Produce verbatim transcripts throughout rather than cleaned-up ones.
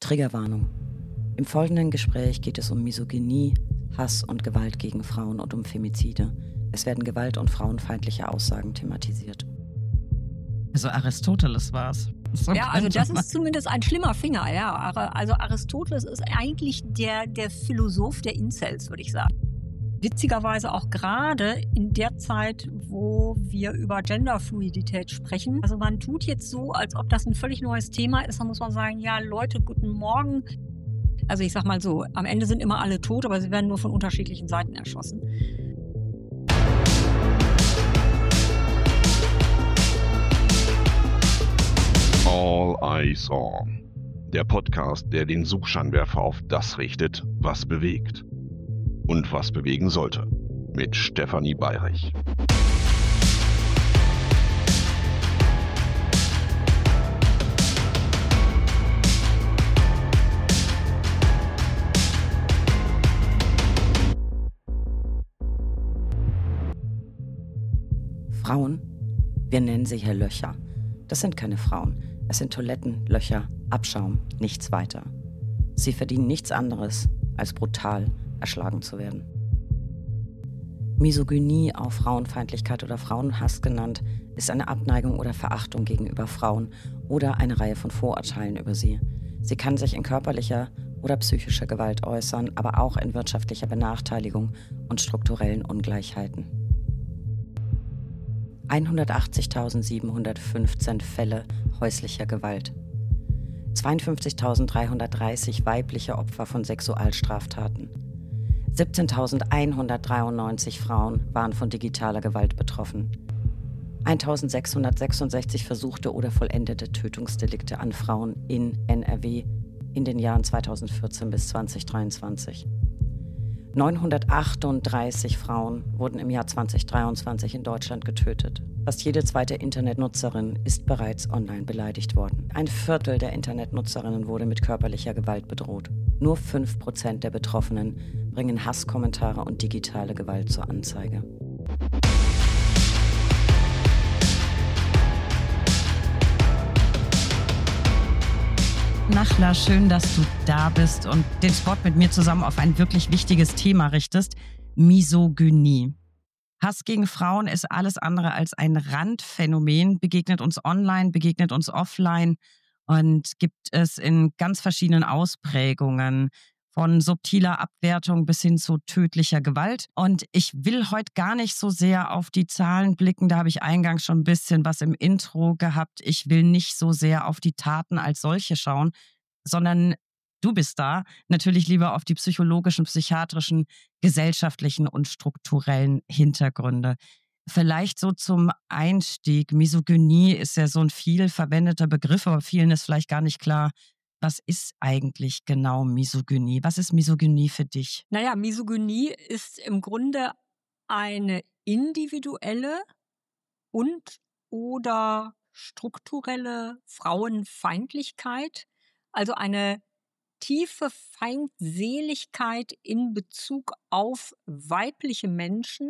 Triggerwarnung. Im folgenden Gespräch geht es um Misogynie, Hass und Gewalt gegen Frauen und um Femizide. Es werden gewalt- und frauenfeindliche Aussagen thematisiert. Also Aristoteles war es. So ja, also das man. ist zumindest ein schlimmer Finger, ja. Also Aristoteles ist eigentlich der, der Philosoph der Incels, würde ich sagen. Witzigerweise auch gerade in der Zeit, wo wir über Genderfluidität sprechen. Also man tut jetzt so, als ob das ein völlig neues Thema ist. Dann muss man sagen, ja Leute, guten Morgen. Also ich sag mal so, am Ende sind immer alle tot, aber sie werden nur von unterschiedlichen Seiten erschossen. All Eyes On. Der Podcast, der den Suchscheinwerfer auf das richtet, was bewegt. Und was bewegen sollte. Mit Stefanie Bayrich. Frauen? Wir nennen sie hier Löcher. Das sind keine Frauen. Es sind Toiletten, Löcher, Abschaum, nichts weiter. Sie verdienen nichts anderes, als brutal erschlagen zu werden. Misogynie, auch Frauenfeindlichkeit oder Frauenhass genannt, ist eine Abneigung oder Verachtung gegenüber Frauen oder eine Reihe von Vorurteilen über sie. Sie kann sich in körperlicher oder psychischer Gewalt äußern, aber auch in wirtschaftlicher Benachteiligung und strukturellen Ungleichheiten. hundertachtzigtausendsiebenhundertfünfzehn Fälle häuslicher Gewalt. zweiundfünfzigtausenddreihundertdreißig weibliche Opfer von Sexualstraftaten. siebzehntausendeinhundertdreiundneunzig Frauen waren von digitaler Gewalt betroffen. eintausendsechshundertsechsundsechzig versuchte oder vollendete Tötungsdelikte an Frauen in N R W in den Jahren zweitausendvierzehn bis zweitausenddreiundzwanzig. neunhundertachtunddreißig Frauen wurden im Jahr zweitausenddreiundzwanzig in Deutschland getötet. Fast jede zweite Internetnutzerin ist bereits online beleidigt worden. Ein Viertel der Internetnutzerinnen wurde mit körperlicher Gewalt bedroht. Nur fünf Prozent der Betroffenen bringen Hasskommentare und digitale Gewalt zur Anzeige. Nachla, schön, dass du da bist und den Spot mit mir zusammen auf ein wirklich wichtiges Thema richtest: Misogynie. Hass gegen Frauen ist alles andere als ein Randphänomen, begegnet uns online, begegnet uns offline und gibt es in ganz verschiedenen Ausprägungen, von subtiler Abwertung bis hin zu tödlicher Gewalt. Und ich will heute gar nicht so sehr auf die Zahlen blicken, da habe ich eingangs schon ein bisschen was im Intro gehabt. Ich will nicht so sehr auf die Taten als solche schauen, sondern du bist da, natürlich lieber auf die psychologischen, psychiatrischen, gesellschaftlichen und strukturellen Hintergründe. Vielleicht so zum Einstieg. Misogynie ist ja so ein viel verwendeter Begriff, aber vielen ist vielleicht gar nicht klar, was ist eigentlich genau Misogynie? Was ist Misogynie für dich? Naja, Misogynie ist im Grunde eine individuelle und oder strukturelle Frauenfeindlichkeit, also eine tiefe Feindseligkeit in Bezug auf weibliche Menschen,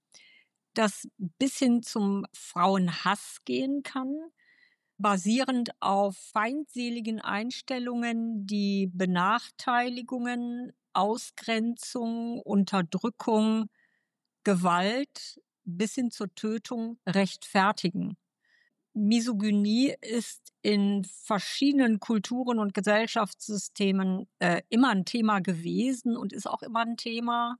das bis hin zum Frauenhass gehen kann, basierend auf feindseligen Einstellungen, die Benachteiligungen, Ausgrenzung, Unterdrückung, Gewalt bis hin zur Tötung rechtfertigen. Misogynie ist in verschiedenen Kulturen und Gesellschaftssystemen äh, immer ein Thema gewesen und ist auch immer ein Thema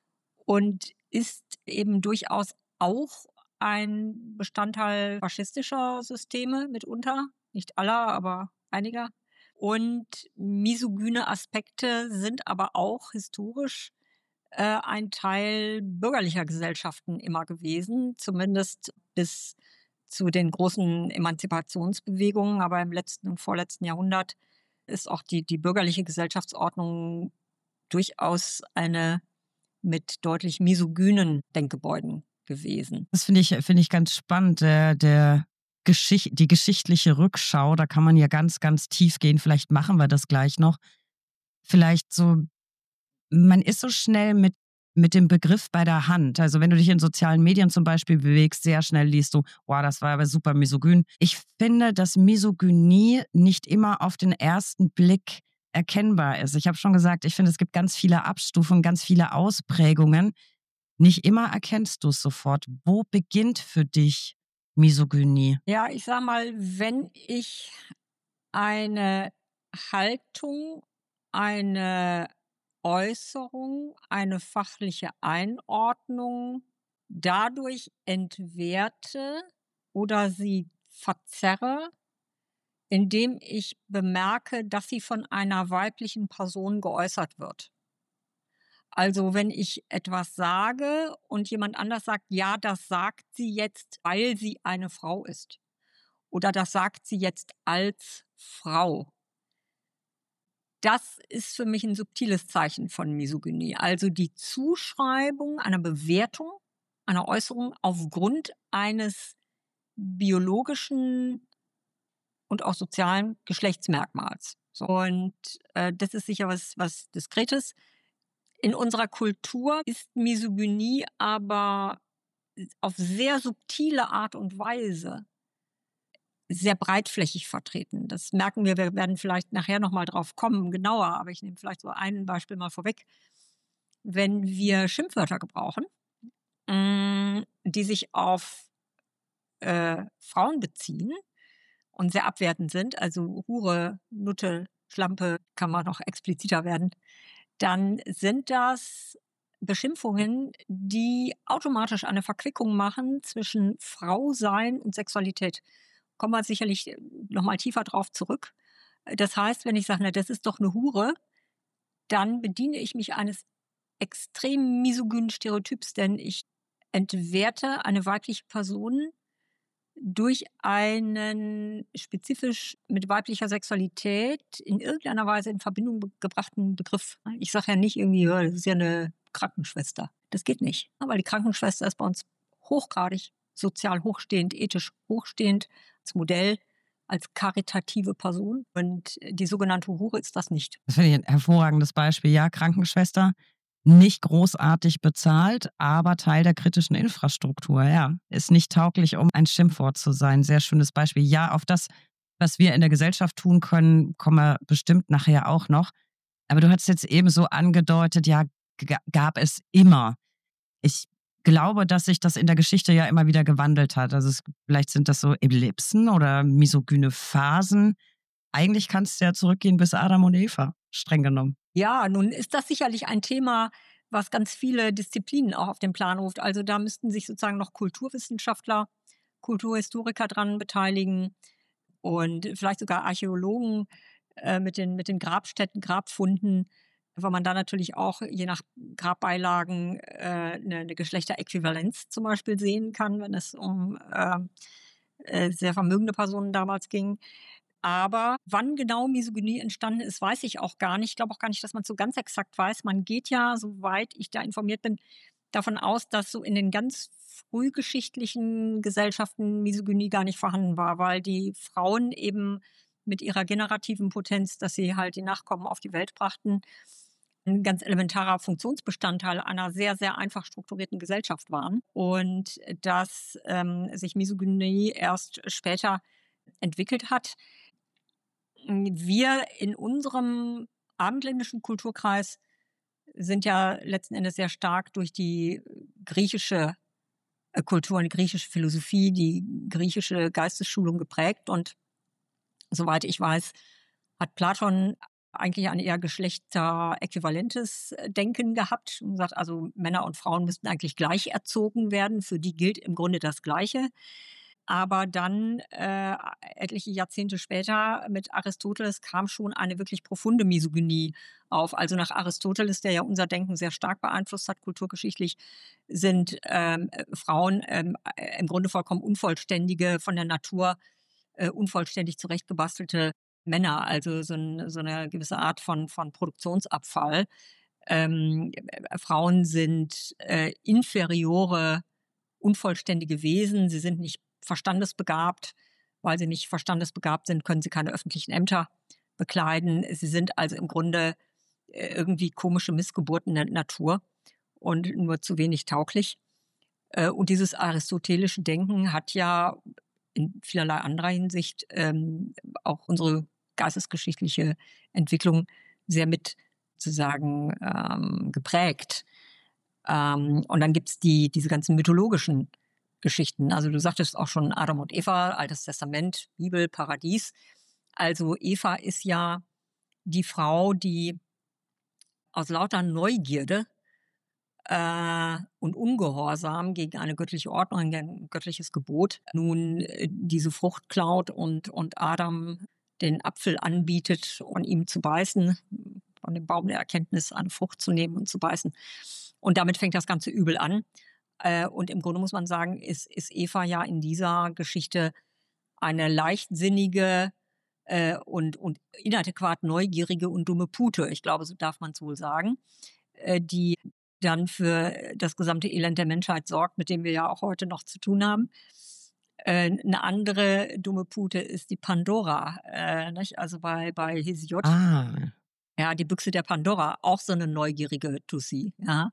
und ist eben durchaus auch ein Bestandteil faschistischer Systeme mitunter, nicht aller, aber einiger. Und misogyne Aspekte sind aber auch historisch äh, ein Teil bürgerlicher Gesellschaften immer gewesen, zumindest bis zu den großen Emanzipationsbewegungen. Aber im letzten und vorletzten Jahrhundert ist auch die, die bürgerliche Gesellschaftsordnung durchaus eine mit deutlich misogynen Denkgebäuden gewesen. Das finde ich, finde ich ganz spannend, der, der Geschicht, die geschichtliche Rückschau, da kann man ja ganz, ganz tief gehen. Vielleicht machen wir das gleich noch. Vielleicht so, man ist so schnell mit, mit dem Begriff bei der Hand. Also wenn du dich in sozialen Medien zum Beispiel bewegst, sehr schnell liest du, wow, das war aber super misogyn. Ich finde, dass Misogynie nicht immer auf den ersten Blick erkennbar ist. Ich habe schon gesagt, ich finde, es gibt ganz viele Abstufungen, ganz viele Ausprägungen. Nicht immer erkennst du es sofort. Wo beginnt für dich Misogynie? Ja, ich sag mal, wenn ich eine Haltung, eine Äußerung, eine fachliche Einordnung dadurch entwerte oder sie verzerre, indem ich bemerke, dass sie von einer weiblichen Person geäußert wird. Also wenn ich etwas sage und jemand anders sagt, ja, das sagt sie jetzt, weil sie eine Frau ist. Oder das sagt sie jetzt als Frau. Das ist für mich ein subtiles Zeichen von Misogynie. Also die Zuschreibung einer Bewertung, einer Äußerung aufgrund eines biologischen und auch sozialen Geschlechtsmerkmals. So, und äh, das ist sicher was, was Diskretes. In unserer Kultur ist Misogynie aber auf sehr subtile Art und Weise sehr breitflächig vertreten. Das merken wir, wir werden vielleicht nachher noch mal drauf kommen, genauer, aber ich nehme vielleicht so ein Beispiel mal vorweg. Wenn wir Schimpfwörter gebrauchen, mh, die sich auf äh, Frauen beziehen und sehr abwertend sind, also Hure, Nutte, Schlampe, kann man noch expliziter werden, dann sind das Beschimpfungen, die automatisch eine Verquickung machen zwischen Frausein und Sexualität. Kommen wir sicherlich noch mal tiefer drauf zurück. Das heißt, wenn ich sage, na, das ist doch eine Hure, dann bediene ich mich eines extrem misogynen Stereotyps, denn ich entwerte eine weibliche Person durch einen spezifisch mit weiblicher Sexualität in irgendeiner Weise in Verbindung be- gebrachten Begriff. Ich sage ja nicht irgendwie, ja, das ist ja eine Krankenschwester. Das geht nicht, weil die Krankenschwester ist bei uns hochgradig sozial hochstehend, ethisch hochstehend, als Modell, als karitative Person. Und die sogenannte Hure ist das nicht. Das finde ich ein hervorragendes Beispiel. Ja, Krankenschwester, nicht großartig bezahlt, aber Teil der kritischen Infrastruktur. Ja, ist nicht tauglich, um ein Schimpfwort zu sein. Sehr schönes Beispiel. Ja, auf das, was wir in der Gesellschaft tun können, kommen wir bestimmt nachher auch noch. Aber du hast jetzt eben so angedeutet, ja, g- gab es immer. Ich glaube, dass sich das in der Geschichte ja immer wieder gewandelt hat. Also es, vielleicht sind das so Ellipsen oder misogyne Phasen. Eigentlich kannst du ja zurückgehen bis Adam und Eva, streng genommen. Ja, nun ist das sicherlich ein Thema, was ganz viele Disziplinen auch auf den Plan ruft. Also da müssten sich sozusagen noch Kulturwissenschaftler, Kulturhistoriker dran beteiligen und vielleicht sogar Archäologen äh, mit den, mit den Grabstätten, Grabfunden, weil man da natürlich auch je nach Grabbeilagen äh, eine, eine Geschlechteräquivalenz zum Beispiel sehen kann, wenn es um äh, äh, sehr vermögende Personen damals ging. Aber wann genau Misogynie entstanden ist, weiß ich auch gar nicht. Ich glaube auch gar nicht, dass man es so ganz exakt weiß. Man geht ja, soweit ich da informiert bin, davon aus, dass so in den ganz frühgeschichtlichen Gesellschaften Misogynie gar nicht vorhanden war, weil die Frauen eben mit ihrer generativen Potenz, dass sie halt die Nachkommen auf die Welt brachten, ein ganz elementarer Funktionsbestandteil einer sehr, sehr einfach strukturierten Gesellschaft waren. Und dass ähm, sich Misogynie erst später entwickelt hat. Wir in unserem abendländischen Kulturkreis sind ja letzten Endes sehr stark durch die griechische äh, Kultur und die griechische Philosophie, die griechische Geistesschulung geprägt. Und soweit ich weiß, hat Platon eigentlich ein eher geschlechteräquivalentes Denken gehabt und sagt, also Männer und Frauen müssten eigentlich gleich erzogen werden. Für die gilt im Grunde das Gleiche. Aber dann, äh, etliche Jahrzehnte später mit Aristoteles kam schon eine wirklich profunde Misogynie auf. Also nach Aristoteles, der ja unser Denken sehr stark beeinflusst hat, kulturgeschichtlich, sind ähm, äh, Frauen ähm, äh, im Grunde vollkommen unvollständige, von der Natur äh, unvollständig zurechtgebastelte Männer. Also so, ein, so eine gewisse Art von, von Produktionsabfall. Ähm, äh, Frauen sind äh, inferiore, unvollständige Wesen. Sie sind nicht verstandesbegabt. Weil sie nicht verstandesbegabt sind, können sie keine öffentlichen Ämter bekleiden. Sie sind also im Grunde äh, irgendwie komische Missgeburten der Natur und nur zu wenig tauglich. Äh, Und dieses aristotelische Denken hat ja in vielerlei anderer Hinsicht ähm, auch unsere geistesgeschichtliche Entwicklung sehr mit sozusagen ähm, geprägt. Ähm, und dann gibt es die, diese ganzen mythologischen Geschichten. Also du sagtest auch schon Adam und Eva, Altes Testament, Bibel, Paradies. Also Eva ist ja die Frau, die aus lauter Neugierde äh, und Ungehorsam gegen eine göttliche Ordnung, gegen ein göttliches Gebot, nun äh, diese Frucht klaut und, und Adam den Apfel anbietet und ihm zu beißen, von dem Baum der Erkenntnis eine Frucht zu nehmen und zu beißen. Und damit fängt das Ganze übel an. Äh, und im Grunde muss man sagen, ist, ist Eva ja in dieser Geschichte eine leichtsinnige äh, und, und inadäquat neugierige und dumme Pute, ich glaube, so darf man es wohl sagen, äh, die dann für das gesamte Elend der Menschheit sorgt, mit dem wir ja auch heute noch zu tun haben. Äh, eine andere dumme Pute ist die Pandora, äh, nicht? Also bei, bei Hesiod. Ah. Ja, die Büchse der Pandora, auch so eine neugierige Tussi, ja,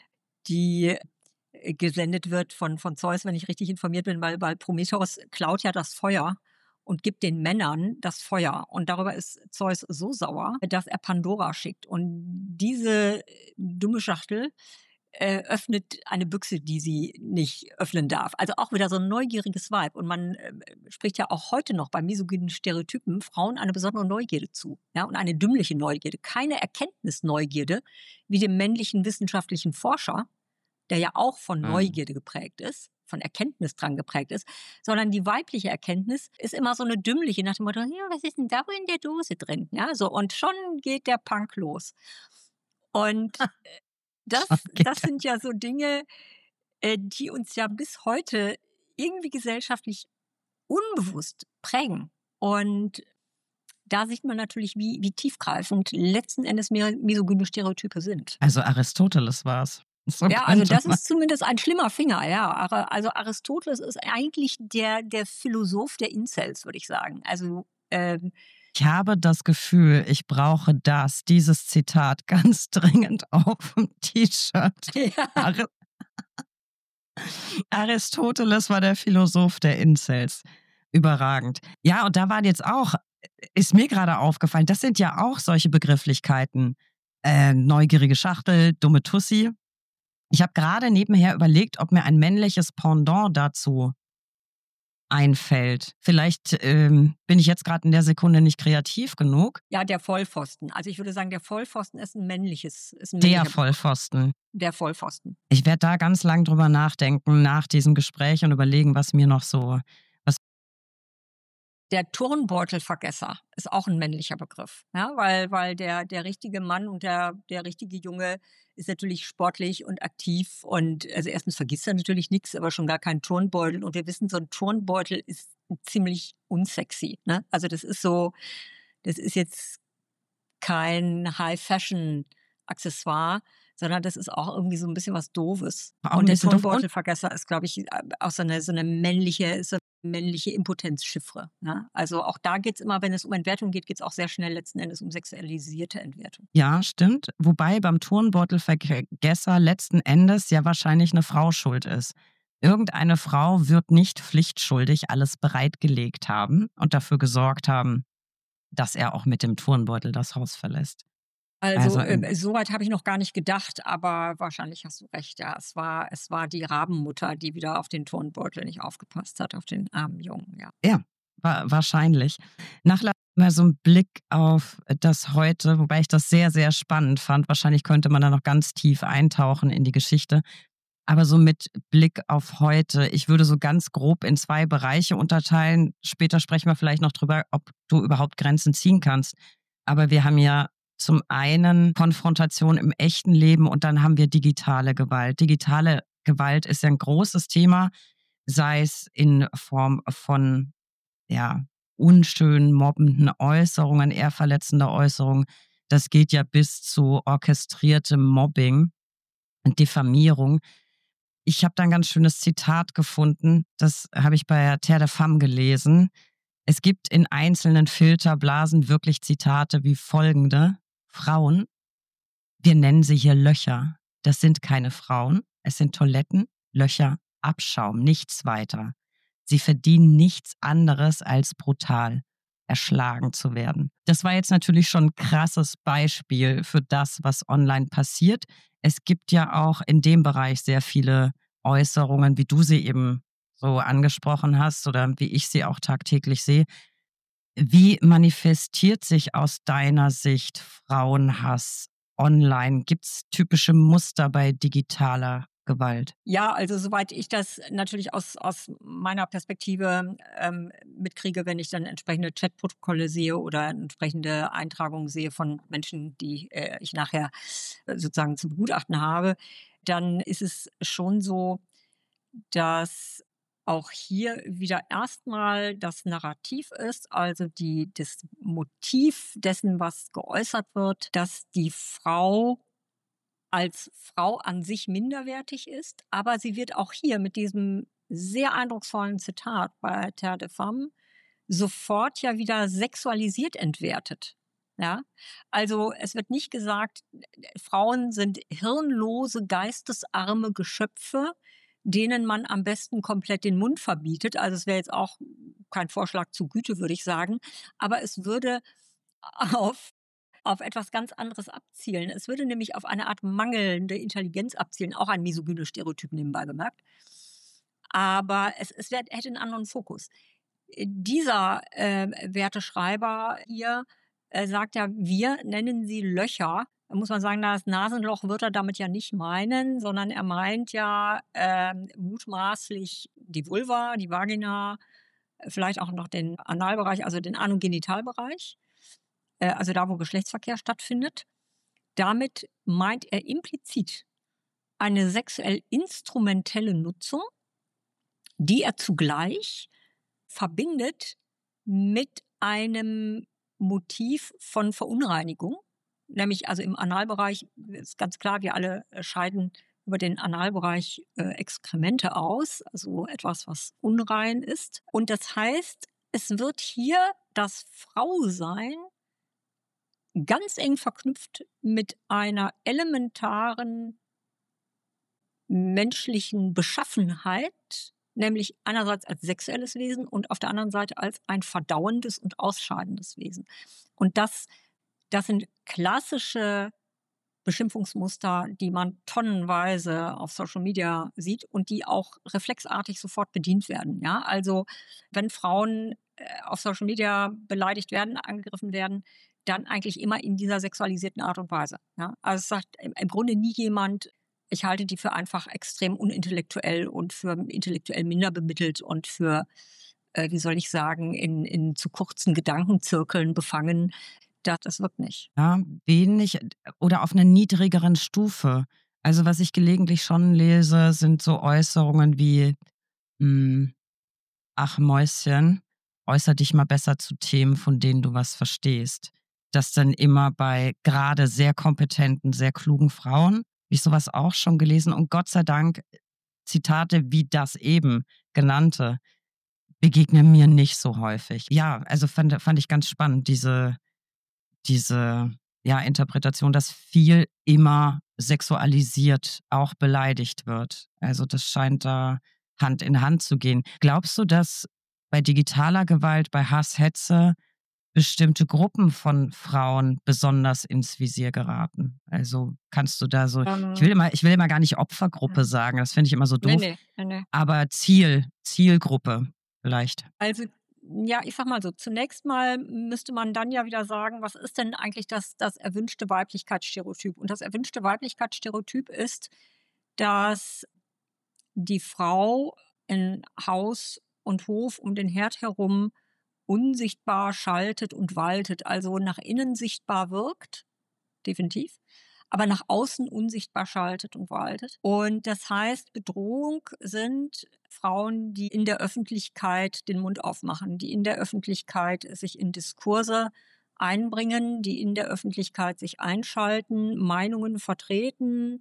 die äh, gesendet wird von, von Zeus, wenn ich richtig informiert bin, weil, weil Prometheus klaut ja das Feuer und gibt den Männern das Feuer. Und darüber ist Zeus so sauer, dass er Pandora schickt. Und diese dumme Schachtel äh, öffnet eine Büchse, die sie nicht öffnen darf. Also auch wieder so ein neugieriges Vibe. Und man äh, spricht ja auch heute noch bei misogynen Stereotypen Frauen eine besondere Neugierde zu. Ja? Und eine dümmliche Neugierde. Keine Erkenntnisneugierde wie dem männlichen wissenschaftlichen Forscher, der ja auch von Neugierde geprägt ist, von Erkenntnisdrang geprägt ist, sondern die weibliche Erkenntnis ist immer so eine dümmliche, nach dem Motto, ja, was ist denn da wohl in der Dose drin? Ja, so, und schon geht der Punk los. Und das, das sind ja so Dinge, äh, die uns ja bis heute irgendwie gesellschaftlich unbewusst prägen. Und da sieht man natürlich, wie, wie tiefgreifend letzten Endes misogyne Stereotype sind. Also Aristoteles war es. So ja, also das ist zumindest ein schlimmer Finger, ja. Also Aristoteles ist eigentlich der, der Philosoph der Incels, würde ich sagen. Also ähm, ich habe das Gefühl, ich brauche das, dieses Zitat ganz dringend auf dem T-Shirt. Ja. Ari- Aristoteles war der Philosoph der Incels. Überragend. Ja, und da waren jetzt auch, ist mir gerade aufgefallen, das sind ja auch solche Begrifflichkeiten. Äh, neugierige Schachtel, dumme Tussi. Ich habe gerade nebenher überlegt, ob mir ein männliches Pendant dazu einfällt. Vielleicht ähm, bin ich jetzt gerade in der Sekunde nicht kreativ genug. Ja, der Vollpfosten. Also ich würde sagen, der Vollpfosten ist ein männliches. Ist ein der Vollpfosten. Der Vollpfosten. Ich werde da ganz lang drüber nachdenken nach diesem Gespräch und überlegen, was mir noch so... Was Der Turnbeutelvergesser ist auch ein männlicher Begriff, ja, weil, weil der, der richtige Mann und der, der richtige Junge ist natürlich sportlich und aktiv und also erstens vergisst er natürlich nichts, aber schon gar keinen Turnbeutel und wir wissen, so ein Turnbeutel ist ziemlich unsexy, ne? Also das ist so, das ist jetzt kein High-Fashion-Accessoire, sondern das ist auch irgendwie so ein bisschen was Doofes. Auch und der Turnbeutelvergesser ist, glaube ich, auch so eine, so eine männliche, so männliche Impotenzchiffre. Ne? Also auch da geht es immer, wenn es um Entwertung geht, geht es auch sehr schnell letzten Endes um sexualisierte Entwertung. Ja, stimmt. Wobei beim Turnbeutelvergesser letzten Endes ja wahrscheinlich eine Frau schuld ist. Irgendeine Frau wird nicht pflichtschuldig alles bereitgelegt haben und dafür gesorgt haben, dass er auch mit dem Turnbeutel das Haus verlässt. Also, also äh, soweit habe ich noch gar nicht gedacht, aber wahrscheinlich hast du recht. Ja, es war, es war die Rabenmutter, die wieder auf den Turnbeutel nicht aufgepasst hat, auf den armen Jungen. Ja, ja wa- wahrscheinlich. Nachlass mal so einen Blick auf das Heute, wobei ich das sehr, sehr spannend fand. Wahrscheinlich könnte man da noch ganz tief eintauchen in die Geschichte. Aber so mit Blick auf heute, ich würde so ganz grob in zwei Bereiche unterteilen. Später sprechen wir vielleicht noch drüber, ob du überhaupt Grenzen ziehen kannst. Aber wir haben ja zum einen Konfrontation im echten Leben und dann haben wir digitale Gewalt. Digitale Gewalt ist ja ein großes Thema, sei es in Form von ja, unschönen, mobbenden Äußerungen, eher verletzender Äußerungen. Das geht ja bis zu orchestriertem Mobbing und Diffamierung. Ich habe da ein ganz schönes Zitat gefunden, das habe ich bei Terre de Femme gelesen. Es gibt in einzelnen Filterblasen wirklich Zitate wie folgende. Frauen, wir nennen sie hier Löcher. Das sind keine Frauen, es sind Toiletten, Löcher, Abschaum, nichts weiter. Sie verdienen nichts anderes als brutal. erschlagen zu werden. Das war jetzt natürlich schon ein krasses Beispiel für das, was online passiert. Es gibt ja auch in dem Bereich sehr viele Äußerungen, wie du sie eben so angesprochen hast oder wie ich sie auch tagtäglich sehe. Wie manifestiert sich aus deiner Sicht Frauenhass online? Gibt es typische Muster bei digitaler Gewalt? Ja, also soweit ich das natürlich aus, aus meiner Perspektive ähm, mitkriege, wenn ich dann entsprechende Chatprotokolle sehe oder entsprechende Eintragungen sehe von Menschen, die äh, ich nachher äh, sozusagen zu begutachten habe, dann ist es schon so, dass auch hier wieder erstmal das Narrativ ist, also die, das Motiv dessen, was geäußert wird, dass die Frau als Frau an sich minderwertig ist, aber sie wird auch hier mit diesem sehr eindrucksvollen Zitat bei Terre de Femme sofort ja wieder sexualisiert entwertet. Ja, also es wird nicht gesagt, Frauen sind hirnlose, geistesarme Geschöpfe, denen man am besten komplett den Mund verbietet. Also es wäre jetzt auch kein Vorschlag zu Güte, würde ich sagen, aber es würde auf auf etwas ganz anderes abzielen. Es würde nämlich auf eine Art mangelnde Intelligenz abzielen, auch ein misogynes Stereotyp nebenbei bemerkt. Aber es, es wär, hätte einen anderen Fokus. Äh, Dieser äh, werte Schreiber hier äh, sagt ja, wir nennen sie Löcher. Da muss man sagen, das Nasenloch wird er damit ja nicht meinen, sondern er meint ja ähm, mutmaßlich die Vulva, die Vagina, vielleicht auch noch den Analbereich, also den Anogenitalbereich, äh, also da, wo Geschlechtsverkehr stattfindet. Damit meint er implizit eine sexuell instrumentelle Nutzung, die er zugleich verbindet mit einem Motiv von Verunreinigung. Nämlich also im Analbereich ist ganz klar, wir alle scheiden über den Analbereich äh, Exkremente aus, also etwas, was unrein ist. Und das heißt, es wird hier das Frausein ganz eng verknüpft mit einer elementaren menschlichen Beschaffenheit, nämlich einerseits als sexuelles Wesen und auf der anderen Seite als ein verdauendes und ausscheidendes Wesen. Und das, das sind klassische Beschimpfungsmuster, die man tonnenweise auf Social Media sieht und die auch reflexartig sofort bedient werden. Ja, also wenn Frauen äh, auf Social Media beleidigt werden, angegriffen werden, dann eigentlich immer in dieser sexualisierten Art und Weise. Ja? Also es sagt im, im Grunde nie jemand, ich halte die für einfach extrem unintellektuell und für intellektuell minder bemittelt und für, äh, wie soll ich sagen, in, in zu kurzen Gedankenzirkeln befangen. Das, das wirkt nicht. Ja, wenig oder auf einer niedrigeren Stufe. Also was ich gelegentlich schon lese, sind so Äußerungen wie, hm, ach Mäuschen, äußer dich mal besser zu Themen, von denen du was verstehst. Das dann immer bei gerade sehr kompetenten, sehr klugen Frauen, habe ich sowas auch schon gelesen. Und Gott sei Dank, Zitate wie das eben genannte, begegnen mir nicht so häufig. Ja, also fand, fand ich ganz spannend, diese, diese ja, Interpretation, dass viel immer sexualisiert auch beleidigt wird. Also das scheint da Hand in Hand zu gehen. Glaubst du, dass bei digitaler Gewalt, bei Hass, Hetze bestimmte Gruppen von Frauen besonders ins Visier geraten? Also kannst du da so, ich will Ähm, immer, ich will immer gar nicht Opfergruppe ja. sagen, das finde ich immer so Nee, doof, nee, nee, nee. aber Ziel, Zielgruppe vielleicht. Also, ja, ich sag mal so, zunächst mal müsste man dann ja wieder sagen, was ist denn eigentlich das, das erwünschte Weiblichkeitsstereotyp? Und das erwünschte Weiblichkeitsstereotyp ist, dass die Frau in Haus und Hof um den Herd herum unsichtbar schaltet und waltet, also nach innen sichtbar wirkt, definitiv, aber nach außen unsichtbar schaltet und waltet. Und das heißt, Bedrohung sind Frauen, die in der Öffentlichkeit den Mund aufmachen, die in der Öffentlichkeit sich in Diskurse einbringen, die in der Öffentlichkeit sich einschalten, Meinungen vertreten,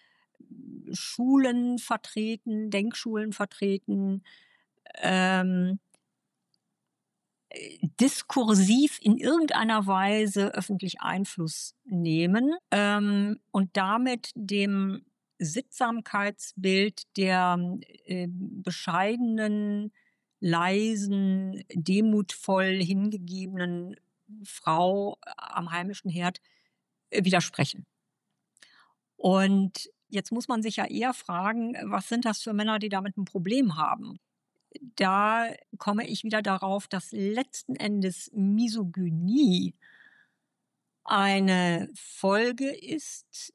Schulen vertreten, Denkschulen vertreten, ähm, diskursiv in irgendeiner Weise öffentlich Einfluss nehmen ähm, und damit dem Sittsamkeitsbild der äh, bescheidenen, leisen, demutvoll hingegebenen Frau am heimischen Herd äh, widersprechen. Und jetzt muss man sich ja eher fragen, was sind das für Männer, die damit ein Problem haben? Da komme ich wieder darauf, dass letzten Endes Misogynie eine Folge ist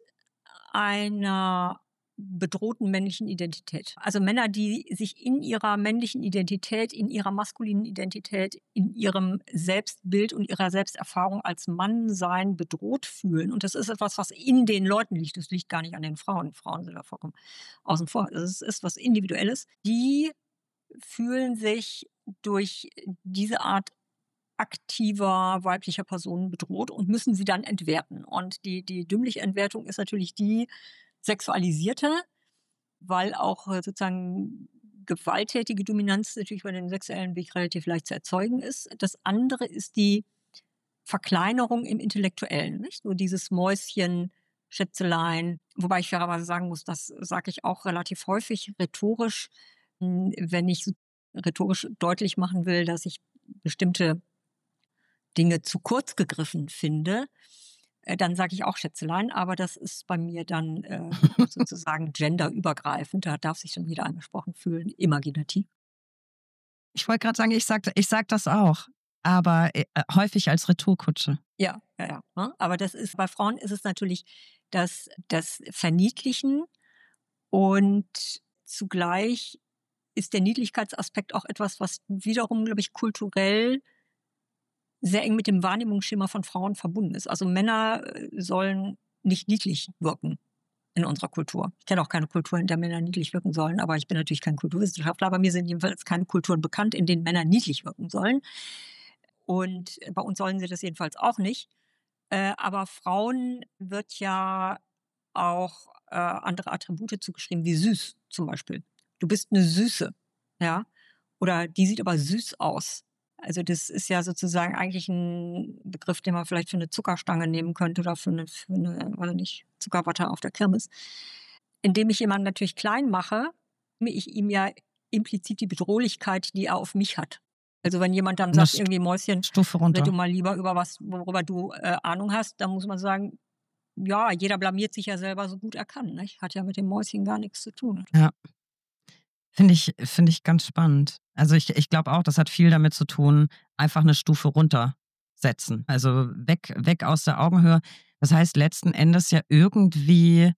einer bedrohten männlichen Identität. Also Männer, die sich in ihrer männlichen Identität, in ihrer maskulinen Identität, in ihrem Selbstbild und ihrer Selbsterfahrung als Mannsein bedroht fühlen. Und das ist etwas, was in den Leuten liegt. Das liegt gar nicht an den Frauen. Frauen sind da vollkommen außen vor. Das ist was Individuelles. Die fühlen sich durch diese Art aktiver weiblicher Personen bedroht und müssen sie dann entwerten. Und die, die dümmliche Entwertung ist natürlich die sexualisierte, weil auch sozusagen gewalttätige Dominanz natürlich über den sexuellen Weg relativ leicht zu erzeugen ist. Das andere ist die Verkleinerung im Intellektuellen, nicht? So dieses Mäuschen, Schätzelein, wobei ich fairerweise sagen muss, das sage ich auch relativ häufig rhetorisch, wenn ich rhetorisch deutlich machen will, dass ich bestimmte Dinge zu kurz gegriffen finde, äh, dann sage ich auch Schätzelein, aber das ist bei mir dann äh, sozusagen genderübergreifend. Da darf sich schon wieder angesprochen fühlen, imaginativ. Ich wollte gerade sagen, ich sage ich sag das auch, aber äh, häufig als Retourkutsche. Ja, ja, ja. Ne? Aber das ist, bei Frauen ist es natürlich das, das Verniedlichen und zugleich ist der Niedlichkeitsaspekt auch etwas, was wiederum, glaube ich, kulturell sehr eng mit dem Wahrnehmungsschema von Frauen verbunden ist. Also Männer sollen nicht niedlich wirken in unserer Kultur. Ich kenne auch keine Kultur, in der Männer niedlich wirken sollen, aber ich bin natürlich kein Kulturwissenschaftler, aber mir sind jedenfalls keine Kulturen bekannt, in denen Männer niedlich wirken sollen. Und bei uns sollen sie das jedenfalls auch nicht. Äh, aber Frauen wird ja auch äh, andere Attribute zugeschrieben, wie süß zum Beispiel. Du bist eine Süße, ja, oder die sieht aber süß aus. Also das ist ja sozusagen eigentlich ein Begriff, den man vielleicht für eine Zuckerstange nehmen könnte oder für eine, für eine weiß nicht, Zuckerwatte auf der Kirmes. Indem ich jemanden natürlich klein mache, nehme ich ihm ja implizit die Bedrohlichkeit, die er auf mich hat. Also wenn jemand dann sagt, irgendwie Mäuschen, Stufe runter. red du mal lieber über was, worüber du äh, Ahnung hast, dann muss man sagen, ja, jeder blamiert sich ja selber so gut er kann. Nicht? Hat ja mit dem Mäuschen gar nichts zu tun. Ja. Finde ich, finde ich ganz spannend. Also ich, ich glaube auch, das hat viel damit zu tun, einfach eine Stufe runtersetzen. Also weg, weg aus der Augenhöhe. Das heißt letzten Endes ja irgendwie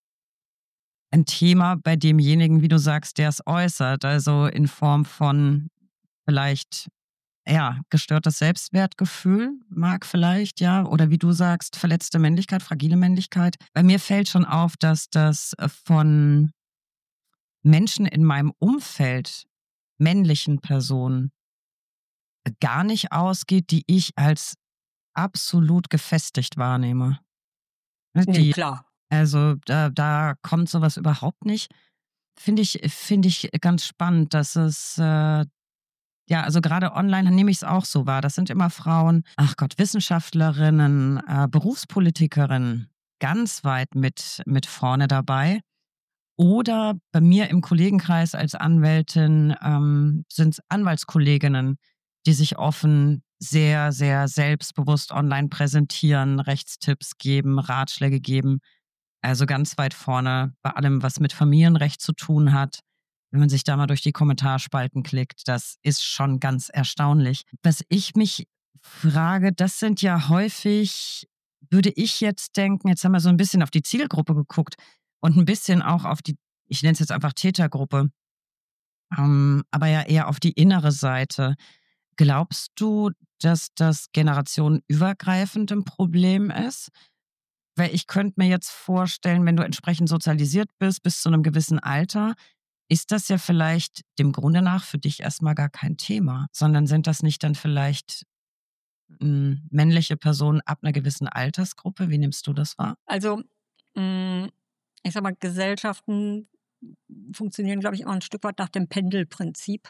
ein Thema bei demjenigen, wie du sagst, der es äußert. Also in Form von vielleicht, ja, gestörtes Selbstwertgefühl, mag vielleicht, ja. Oder wie du sagst, verletzte Männlichkeit, fragile Männlichkeit. Bei mir fällt schon auf, dass das von Menschen in meinem Umfeld, männlichen Personen, gar nicht ausgeht, die ich als absolut gefestigt wahrnehme. Ne, Nee, Die, klar. also da, da kommt sowas überhaupt nicht. Finde ich, finde ich ganz spannend, dass es, äh, ja, also gerade online nehme ich es auch so wahr. Das sind immer Frauen, ach Gott, Wissenschaftlerinnen, äh, Berufspolitikerinnen, ganz weit mit, mit vorne dabei. Oder bei mir im Kollegenkreis als Anwältin ähm, sind es Anwaltskolleginnen, die sich offen sehr, sehr selbstbewusst online präsentieren, Rechtstipps geben, Ratschläge geben. Also ganz weit vorne bei allem, was mit Familienrecht zu tun hat. Wenn man sich da mal durch die Kommentarspalten klickt, das ist schon ganz erstaunlich. Was ich mich frage, das sind ja häufig, würde ich jetzt denken, jetzt haben wir so ein bisschen auf die Zielgruppe geguckt und ein bisschen auch auf die, ich nenne es jetzt einfach Tätergruppe, ähm, aber ja eher auf die innere Seite. Glaubst du, dass das generationenübergreifend ein Problem ist? Weil ich könnte mir jetzt vorstellen, wenn du entsprechend sozialisiert bist, bis zu einem gewissen Alter, ist das ja vielleicht dem Grunde nach für dich erstmal gar kein Thema, sondern sind das nicht dann vielleicht mh, männliche Personen ab einer gewissen Altersgruppe? Wie nimmst du das wahr? Also, mh, ich sag mal, Gesellschaften funktionieren, glaube ich, immer ein Stück weit nach dem Pendelprinzip.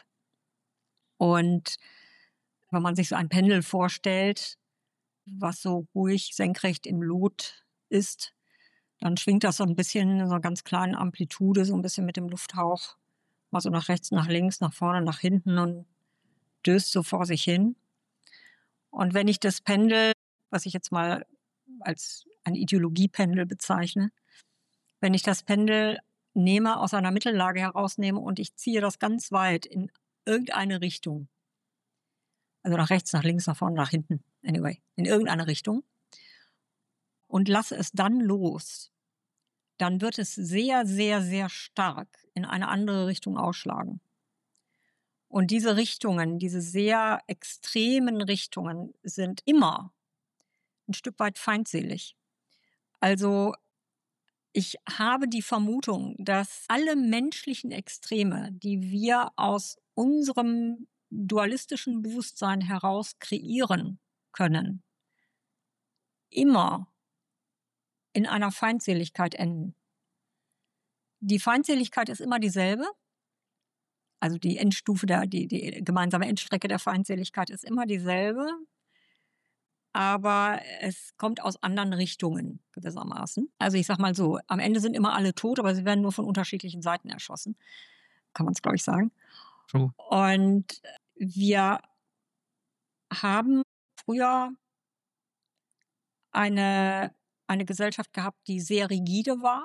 Und wenn man sich so ein Pendel vorstellt, was so ruhig senkrecht im Lot ist, dann schwingt das so ein bisschen in so einer ganz kleinen Amplitude, so ein bisschen mit dem Lufthauch, mal so nach rechts, nach links, nach vorne, nach hinten. Und stößt so vor sich hin. Und wenn ich das Pendel, was ich jetzt mal als ein Ideologiependel bezeichne, wenn ich das Pendel nehme, aus einer Mittellage herausnehme und ich ziehe das ganz weit in irgendeine Richtung, also nach rechts, nach links, nach vorne, nach hinten, anyway, in irgendeine Richtung, und lasse es dann los, dann wird es sehr, sehr, sehr stark in eine andere Richtung ausschlagen. Und diese Richtungen, diese sehr extremen Richtungen sind immer ein Stück weit feindselig. Also ich habe die Vermutung, dass alle menschlichen Extreme, die wir aus unserem dualistischen Bewusstsein heraus kreieren können, immer in einer Feindseligkeit enden. Die Feindseligkeit ist immer dieselbe. Also die Endstufe, der, die, die gemeinsame Endstrecke der Feindseligkeit ist immer dieselbe. Aber es kommt aus anderen Richtungen gewissermaßen. Also ich sag mal so, am Ende sind immer alle tot, aber sie werden nur von unterschiedlichen Seiten erschossen. Kann man es, glaube ich, sagen. True. Und wir haben früher eine, eine Gesellschaft gehabt, die sehr rigide war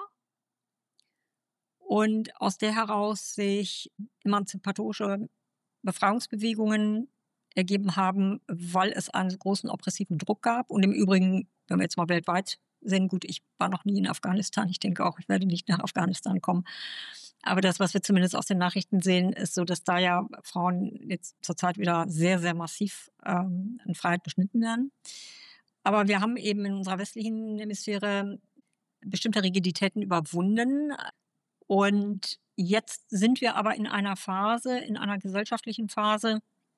und aus der heraus sich emanzipatorische Befreiungsbewegungen ergeben haben, weil es einen großen oppressiven Druck gab. Und im Übrigen, wenn wir jetzt mal weltweit sehen, gut, ich war noch nie in Afghanistan, ich denke auch, ich werde nicht nach Afghanistan kommen. Aber das, was wir zumindest aus den Nachrichten sehen, ist so, dass da ja Frauen jetzt zurzeit wieder sehr, sehr massiv ähm, in Freiheit beschnitten werden. Aber wir haben eben in unserer westlichen Hemisphäre bestimmte Rigiditäten überwunden. Und jetzt sind wir aber in einer Phase, in einer gesellschaftlichen Phase,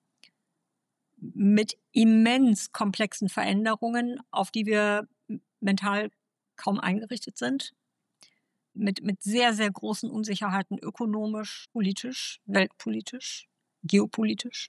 mit immens komplexen Veränderungen, auf die wir mental kaum eingerichtet sind, mit, mit sehr, sehr großen Unsicherheiten ökonomisch, politisch, weltpolitisch, geopolitisch,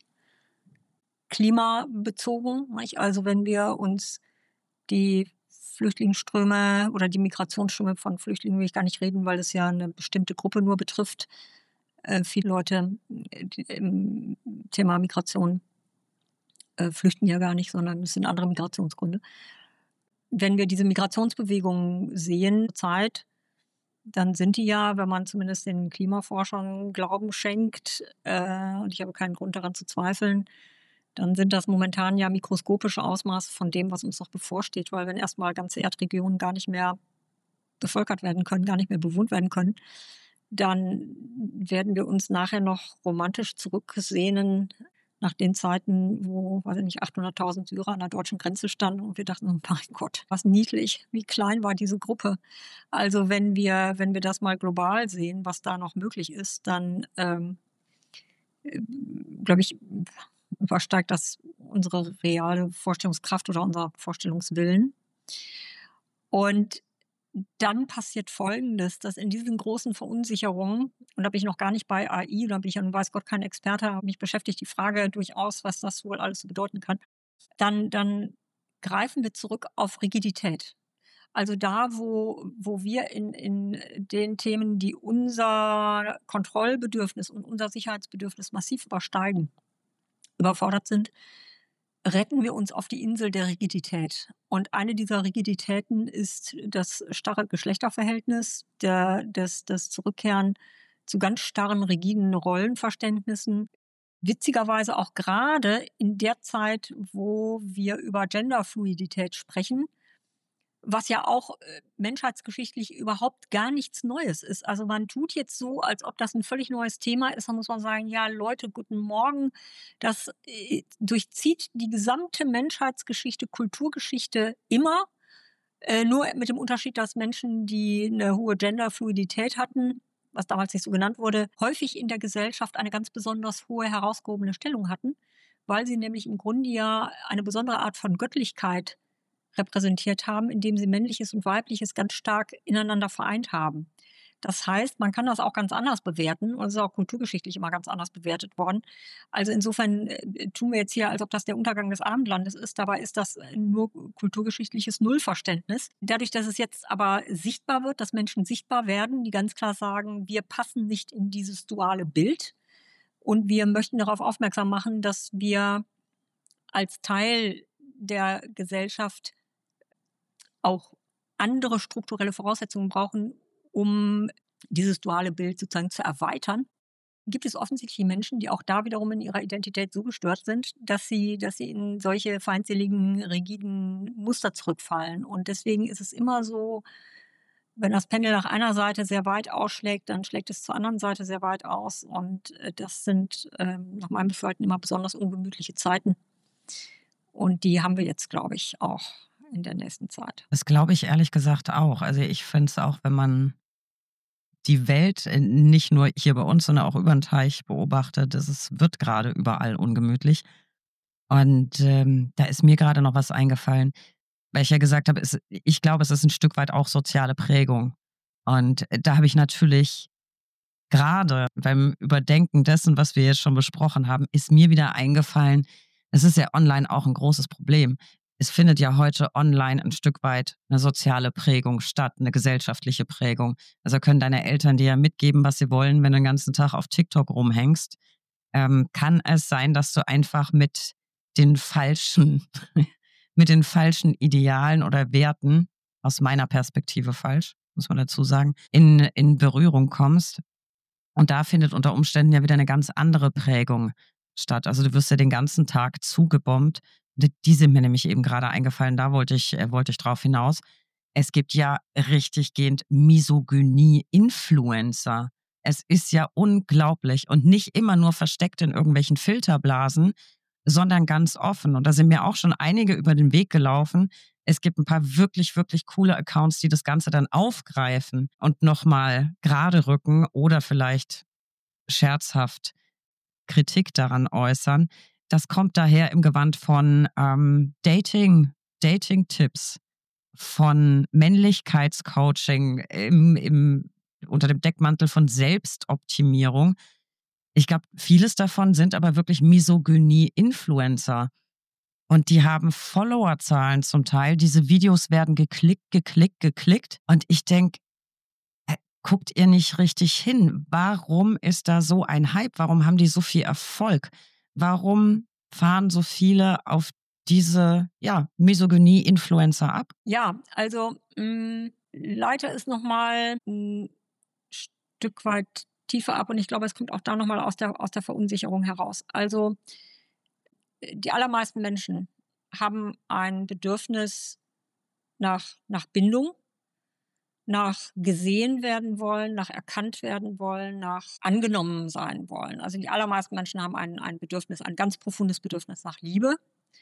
klimabezogen. Nicht? Also wenn wir uns die Flüchtlingsströme oder die Migrationsströme von Flüchtlingen will ich gar nicht reden, weil es ja eine bestimmte Gruppe nur betrifft. Äh, viele Leute die, im Thema Migration Äh, flüchten ja gar nicht, sondern es sind andere Migrationsgründe. Wenn wir diese Migrationsbewegungen sehen, Zeit, dann sind die ja, wenn man zumindest den Klimaforschern Glauben schenkt, äh, und ich habe keinen Grund daran zu zweifeln, dann sind das momentan ja mikroskopische Ausmaße von dem, was uns noch bevorsteht, weil wenn erstmal ganze Erdregionen gar nicht mehr bevölkert werden können, gar nicht mehr bewohnt werden können, dann werden wir uns nachher noch romantisch zurücksehnen nach den Zeiten, wo, weiß ich nicht, achthunderttausend Syrer an der deutschen Grenze standen und wir dachten, oh mein Gott, was niedlich, wie klein war diese Gruppe. Also wenn wir, wenn wir das mal global sehen, was da noch möglich ist, dann ähm, glaube ich, übersteigt das unsere reale Vorstellungskraft oder unser Vorstellungswillen. Und dann passiert Folgendes, dass in diesen großen Verunsicherungen, und da bin ich noch gar nicht bei A I, da bin ich ja nun weiß Gott kein Experte, aber mich beschäftigt die Frage durchaus, was das wohl alles so bedeuten kann, dann, dann greifen wir zurück auf Rigidität. Also da, wo, wo wir in, in den Themen, die unser Kontrollbedürfnis und unser Sicherheitsbedürfnis massiv übersteigen, überfordert sind, retten wir uns auf die Insel der Rigidität. Und eine dieser Rigiditäten ist das starre Geschlechterverhältnis, der, das, das Zurückkehren zu ganz starren, rigiden Rollenverständnissen. Witzigerweise auch gerade in der Zeit, wo wir über Genderfluidität sprechen, was ja auch äh, menschheitsgeschichtlich überhaupt gar nichts Neues ist. Also man tut jetzt so, als ob das ein völlig neues Thema ist. Da muss man sagen, ja Leute, guten Morgen. Das äh, durchzieht die gesamte Menschheitsgeschichte, Kulturgeschichte immer. Äh, nur mit dem Unterschied, dass Menschen, die eine hohe Genderfluidität hatten, was damals nicht so genannt wurde, häufig in der Gesellschaft eine ganz besonders hohe, herausgehobene Stellung hatten, weil sie nämlich im Grunde ja eine besondere Art von Göttlichkeit repräsentiert haben, indem sie Männliches und Weibliches ganz stark ineinander vereint haben. Das heißt, man kann das auch ganz anders bewerten und es ist auch kulturgeschichtlich immer ganz anders bewertet worden. Also insofern äh, tun wir jetzt hier, als ob das der Untergang des Abendlandes ist. Dabei ist das nur kulturgeschichtliches Nullverständnis. Dadurch, dass es jetzt aber sichtbar wird, dass Menschen sichtbar werden, die ganz klar sagen, wir passen nicht in dieses duale Bild Und wir möchten darauf aufmerksam machen, dass wir als Teil der Gesellschaft auch andere strukturelle Voraussetzungen brauchen, um dieses duale Bild sozusagen zu erweitern. Gibt es offensichtlich Menschen, die auch da wiederum in ihrer Identität so gestört sind, dass sie, dass sie in solche feindseligen, rigiden Muster zurückfallen. Und deswegen ist es immer so, wenn das Pendel nach einer Seite sehr weit ausschlägt, dann schlägt es zur anderen Seite sehr weit aus. Und das sind ähm, nach meinem Befürchten immer besonders ungemütliche Zeiten. Und die haben wir jetzt, glaube ich, auch in der nächsten Zeit. Das glaube ich ehrlich gesagt auch. Also ich finde es auch, wenn man die Welt nicht nur hier bei uns, sondern auch über den Teich beobachtet, es wird gerade überall ungemütlich. Und ähm, da ist mir gerade noch was eingefallen, weil ich ja gesagt habe, es, ich glaube, es ist ein Stück weit auch soziale Prägung. Und da habe ich natürlich gerade beim Überdenken dessen, was wir jetzt schon besprochen haben, ist mir wieder eingefallen, es ist ja online auch ein großes Problem. Es findet ja heute online ein Stück weit eine soziale Prägung statt, eine gesellschaftliche Prägung. Also können deine Eltern dir ja mitgeben, was sie wollen, wenn du den ganzen Tag auf TikTok rumhängst. Ähm, kann es sein, dass du einfach mit den falschen, mit den falschen Idealen oder Werten, aus meiner Perspektive falsch, muss man dazu sagen, in, in Berührung kommst. Und da findet unter Umständen ja wieder eine ganz andere Prägung statt. Also du wirst ja den ganzen Tag zugebombt. Die sind mir nämlich eben gerade eingefallen, da wollte ich, äh, wollte ich drauf hinaus. Es gibt ja richtig gehend Misogynie-Influencer. Es ist ja unglaublich und nicht immer nur versteckt in irgendwelchen Filterblasen, sondern ganz offen. Und da sind mir auch schon einige über den Weg gelaufen. Es gibt ein paar wirklich, wirklich coole Accounts, die das Ganze dann aufgreifen und nochmal gerade rücken oder vielleicht scherzhaft Kritik daran äußern. Das kommt daher im Gewand von ähm, Dating, Dating-Tipps, von Männlichkeitscoaching im, im, unter dem Deckmantel von Selbstoptimierung. Ich glaube, vieles davon sind aber wirklich Misogynie-Influencer. Und die haben Followerzahlen zum Teil. Diese Videos werden geklickt, geklickt, geklickt. Und ich denke, guckt ihr nicht richtig hin? Warum ist da so ein Hype? Warum haben die so viel Erfolg? Warum fahren so viele auf diese ja, Misogynie-Influencer ab? Ja, also mh, leite es nochmal ein Stück weit tiefer ab und ich glaube, es kommt auch da nochmal aus der, aus der Verunsicherung heraus. Also die allermeisten Menschen haben ein Bedürfnis nach, nach Bindung, nach gesehen werden wollen, nach erkannt werden wollen, nach angenommen sein wollen. Also die allermeisten Menschen haben ein, ein Bedürfnis, ein ganz profundes Bedürfnis nach Liebe.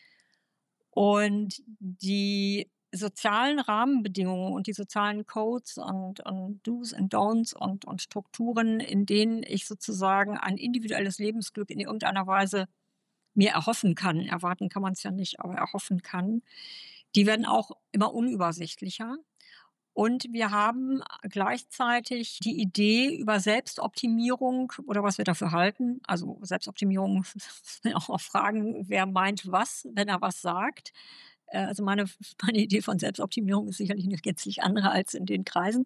Und die sozialen Rahmenbedingungen und die sozialen Codes und, und Do's and Don'ts und, und Strukturen, in denen ich sozusagen ein individuelles Lebensglück in irgendeiner Weise mir erhoffen kann, erwarten kann man es ja nicht, aber erhoffen kann, die werden auch immer unübersichtlicher. Und wir haben gleichzeitig die Idee über Selbstoptimierung oder was wir dafür halten. Also Selbstoptimierung, muss man auch fragen, wer meint was, wenn er was sagt. Also meine, meine Idee von Selbstoptimierung ist sicherlich eine gänzlich andere als in den Kreisen.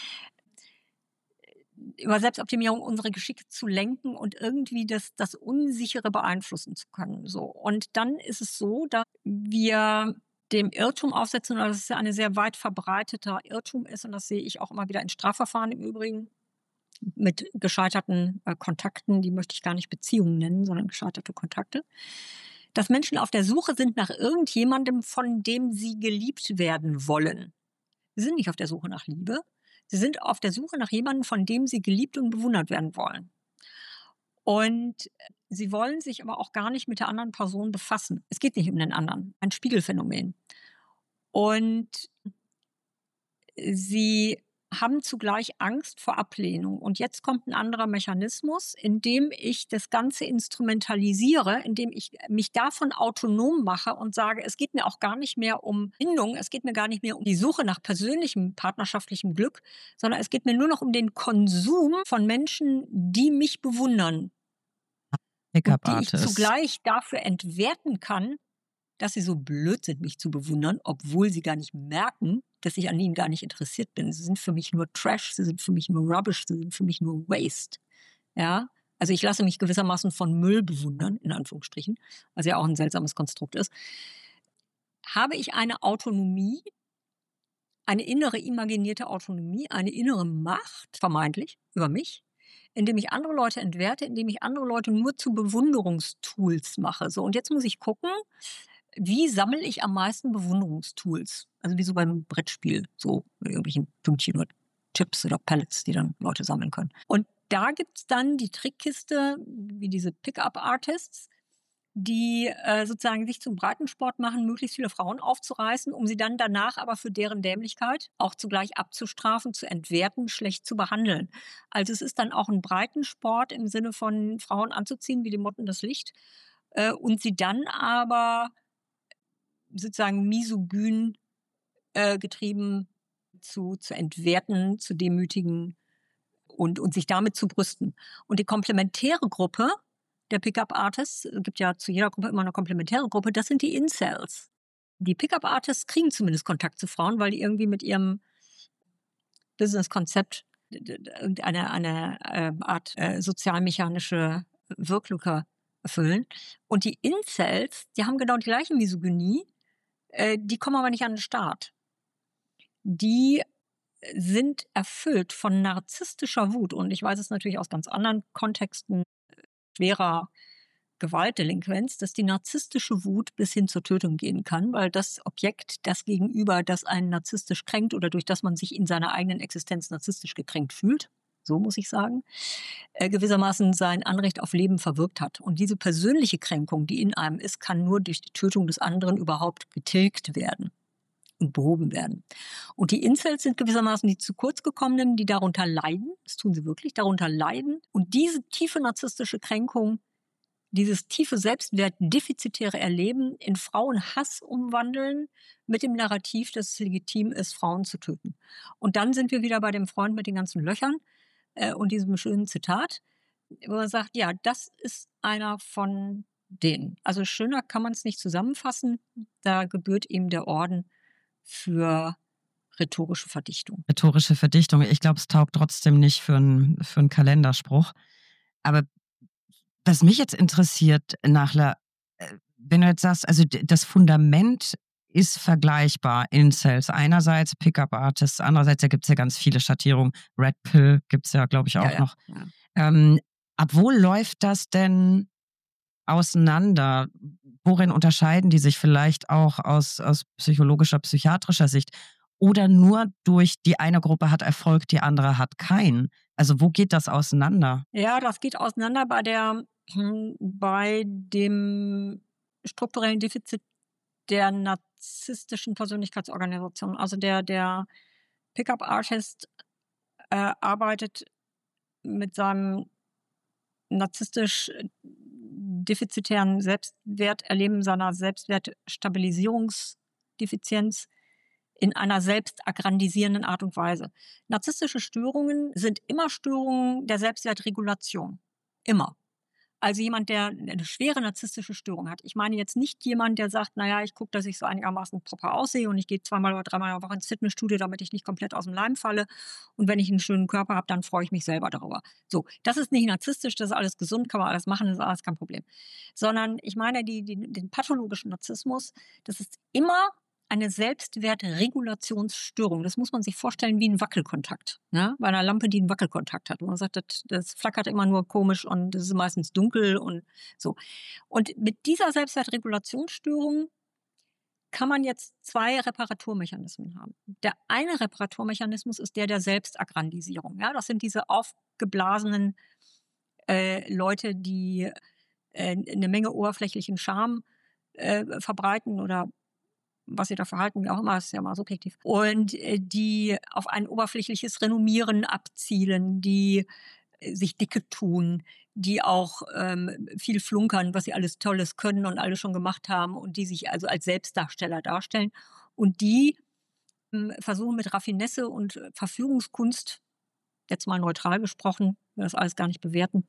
Über Selbstoptimierung unsere Geschicke zu lenken und irgendwie das, das Unsichere beeinflussen zu können. So. Und dann ist es so, dass wir dem Irrtum aufsetzen, oder dass es ja ein sehr weit verbreiteter Irrtum ist, und das sehe ich auch immer wieder in Strafverfahren im Übrigen, mit gescheiterten äh, Kontakten, die möchte ich gar nicht Beziehungen nennen, sondern gescheiterte Kontakte, dass Menschen auf der Suche sind nach irgendjemandem, von dem sie geliebt werden wollen. Sie sind nicht auf der Suche nach Liebe, sie sind auf der Suche nach jemandem, von dem sie geliebt und bewundert werden wollen. Und sie wollen sich aber auch gar nicht mit der anderen Person befassen. Es geht nicht um den anderen, ein Spiegelphänomen. Und sie haben zugleich Angst vor Ablehnung. Und jetzt kommt ein anderer Mechanismus, in dem ich das Ganze instrumentalisiere, in dem ich mich davon autonom mache und sage, es geht mir auch gar nicht mehr um Bindung, es geht mir gar nicht mehr um die Suche nach persönlichem, partnerschaftlichem Glück, sondern es geht mir nur noch um den Konsum von Menschen, die mich bewundern. Und die ich zugleich dafür entwerten kann, dass sie so blöd sind, mich zu bewundern, obwohl sie gar nicht merken, dass ich an ihnen gar nicht interessiert bin. Sie sind für mich nur Trash, sie sind für mich nur Rubbish, sie sind für mich nur Waste. Ja? Also ich lasse mich gewissermaßen von Müll bewundern, in Anführungsstrichen, was ja auch ein seltsames Konstrukt ist, habe ich eine Autonomie, eine innere imaginierte Autonomie, eine innere Macht, vermeintlich, über mich, indem ich andere Leute entwerte, indem ich andere Leute nur zu Bewunderungstools mache. So, und jetzt muss ich gucken, wie sammle ich am meisten Bewunderungstools? Also wie so beim Brettspiel, so mit irgendwelchen Pünktchen oder Chips oder Pellets, die dann Leute sammeln können. Und da gibt es dann die Trickkiste, wie diese Pickup-Artists, die äh, sozusagen sich zum Breitensport machen, möglichst viele Frauen aufzureißen, um sie dann danach aber für deren Dämlichkeit auch zugleich abzustrafen, zu entwerten, schlecht zu behandeln. Also es ist dann auch ein Breitensport im Sinne von Frauen anzuziehen wie die Motten das Licht äh, und sie dann aber sozusagen misogyn äh, getrieben zu, zu entwerten, zu demütigen und, und sich damit zu brüsten. Und die komplementäre Gruppe der Pickup-Artists, es gibt ja zu jeder Gruppe immer eine komplementäre Gruppe, das sind die Incels. Die Pickup-Artists kriegen zumindest Kontakt zu Frauen, weil die irgendwie mit ihrem Business-Konzept eine, eine äh, Art äh, sozialmechanische Wirklücke erfüllen. Und die Incels, die haben genau die gleiche Misogynie, äh, die kommen aber nicht an den Start. Die sind erfüllt von narzisstischer Wut. Und ich weiß es natürlich aus ganz anderen Kontexten schwerer Gewaltdelinquenz, dass die narzisstische Wut bis hin zur Tötung gehen kann, weil das Objekt, das Gegenüber, das einen narzisstisch kränkt oder durch das man sich in seiner eigenen Existenz narzisstisch gekränkt fühlt, so muss ich sagen, äh, gewissermaßen sein Anrecht auf Leben verwirkt hat. Und diese persönliche Kränkung, die in einem ist, kann nur durch die Tötung des anderen überhaupt getilgt werden und behoben werden. Und die Incels sind gewissermaßen die zu kurz gekommenen, die darunter leiden, das tun sie wirklich, darunter leiden und diese tiefe narzisstische Kränkung, dieses tiefe selbstwertdefizitäre Erleben in Frauenhass umwandeln mit dem Narrativ, dass es legitim ist, Frauen zu töten. Und dann sind wir wieder bei dem Freund mit den ganzen Löchern äh, und diesem schönen Zitat, wo man sagt, ja, das ist einer von denen. Also schöner kann man es nicht zusammenfassen, da gebührt ihm der Orden für rhetorische Verdichtung. Rhetorische Verdichtung. Ich glaube, es taugt trotzdem nicht für einen für einen Kalenderspruch. Aber was mich jetzt interessiert, Nachler, wenn du jetzt sagst, also das Fundament ist vergleichbar. Incels einerseits, Pickup-Artists, andererseits, da gibt es ja ganz viele Schattierungen. Red Pill gibt es ja, glaube ich, auch ja, ja, noch. Ja. Ähm, ab wo läuft das denn auseinander? Worin unterscheiden die sich vielleicht auch aus, aus psychologischer, psychiatrischer Sicht? Oder nur durch die eine Gruppe hat Erfolg, die andere hat keinen? Also wo geht das auseinander? Ja, das geht auseinander bei der hm, bei dem strukturellen Defizit der narzisstischen Persönlichkeitsorganisation. Also der, der Pickup-Artist äh, arbeitet mit seinem narzisstisch defizitären Selbstwerterleben, seiner Selbstwertstabilisierungsdefizienz in einer selbstagrandisierenden Art und Weise. Narzisstische Störungen sind immer Störungen der Selbstwertregulation. Immer. Also jemand, der eine schwere narzisstische Störung hat. Ich meine jetzt nicht jemand, der sagt, naja, ich gucke, dass ich so einigermaßen proper aussehe und ich gehe zweimal oder dreimal in der Woche ins Fitnessstudio, damit ich nicht komplett aus dem Leim falle. Und wenn ich einen schönen Körper habe, dann freue ich mich selber darüber. So, das ist nicht narzisstisch, das ist alles gesund, kann man alles machen, das ist alles kein Problem. Sondern ich meine die, die, den pathologischen Narzissmus, das ist immer eine Selbstwertregulationsstörung. Das muss man sich vorstellen wie ein Wackelkontakt. Ne? Bei einer Lampe, die einen Wackelkontakt hat. Man sagt, das, das flackert immer nur komisch und es ist meistens dunkel und so. Und mit dieser Selbstwertregulationsstörung kann man jetzt zwei Reparaturmechanismen haben. Der eine Reparaturmechanismus ist der der Selbstagrandisierung. Ja? Das sind diese aufgeblasenen äh, Leute, die äh, eine Menge oberflächlichen Charme äh, verbreiten oder was sie da verhalten, wie auch immer, ist ja mal subjektiv. Und äh, die auf ein oberflächliches Renommieren abzielen, die äh, sich dicke tun, die auch ähm, viel flunkern, was sie alles Tolles können und alles schon gemacht haben und die sich also als Selbstdarsteller darstellen. Und die ähm, versuchen mit Raffinesse und Verführungskunst, jetzt mal neutral gesprochen, wir das alles gar nicht bewerten,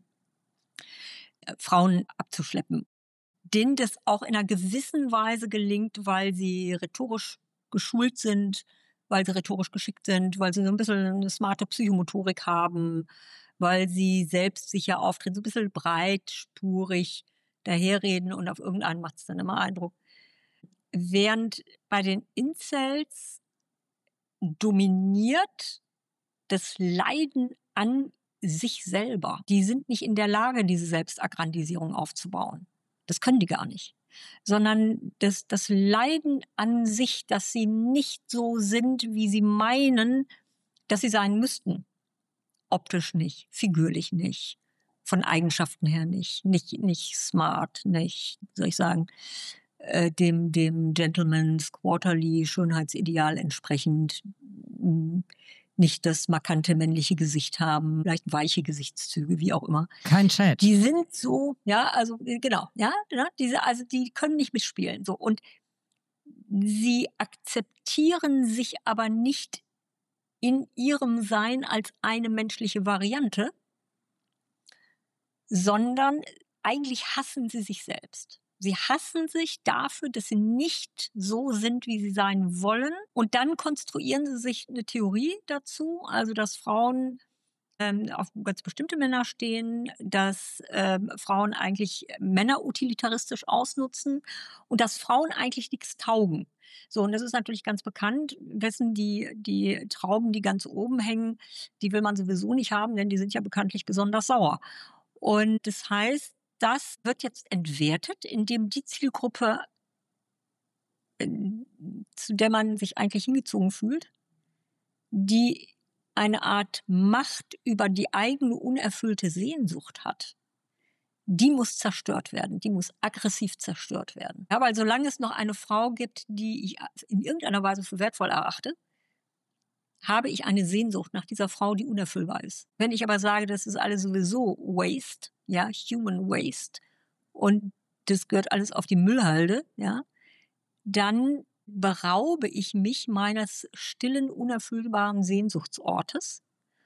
äh, Frauen abzuschleppen. Denen das auch in einer gewissen Weise gelingt, weil sie rhetorisch geschult sind, weil sie rhetorisch geschickt sind, weil sie so ein bisschen eine smarte Psychomotorik haben, weil sie selbst sicher auftreten, so ein bisschen breitspurig daherreden und auf irgendeinen macht es dann immer Eindruck. Während bei den Incels dominiert das Leiden an sich selber. Die sind nicht in der Lage, diese Selbstaggrandisierung aufzubauen. Das können die gar nicht. Sondern das, das Leiden an sich, dass sie nicht so sind, wie sie meinen, dass sie sein müssten. Optisch nicht, figürlich nicht, von Eigenschaften her nicht, nicht, nicht smart, nicht, wie soll ich sagen, äh, dem, dem Gentleman's Quarterly Schönheitsideal entsprechend, mh, nicht das markante männliche Gesicht haben, vielleicht weiche Gesichtszüge, wie auch immer. Kein Chat. Die sind so, ja, also genau, ja, ja, diese, also die können nicht mitspielen, so, und sie akzeptieren sich aber nicht in ihrem Sein als eine menschliche Variante, sondern eigentlich hassen sie sich selbst. Sie hassen sich dafür, dass sie nicht so sind, wie sie sein wollen. Und dann konstruieren sie sich eine Theorie dazu, also dass Frauen ähm, auf ganz bestimmte Männer stehen, dass ähm, Frauen eigentlich Männer utilitaristisch ausnutzen und dass Frauen eigentlich nichts taugen. So, und das ist natürlich ganz bekannt, wessen die, die Trauben, die ganz oben hängen, die will man sowieso nicht haben, denn die sind ja bekanntlich besonders sauer. Und das heißt, das wird jetzt entwertet, indem die Zielgruppe, äh, zu der man sich eigentlich hingezogen fühlt, die eine Art Macht über die eigene unerfüllte Sehnsucht hat, die muss zerstört werden, die muss aggressiv zerstört werden. Ja, weil solange es noch eine Frau gibt, die ich in irgendeiner Weise für wertvoll erachte, habe ich eine Sehnsucht nach dieser Frau, die unerfüllbar ist. Wenn ich aber sage, das ist alles sowieso Waste, ja, Human Waste, und das gehört alles auf die Müllhalde, ja, dann beraube ich mich meines stillen, unerfüllbaren Sehnsuchtsortes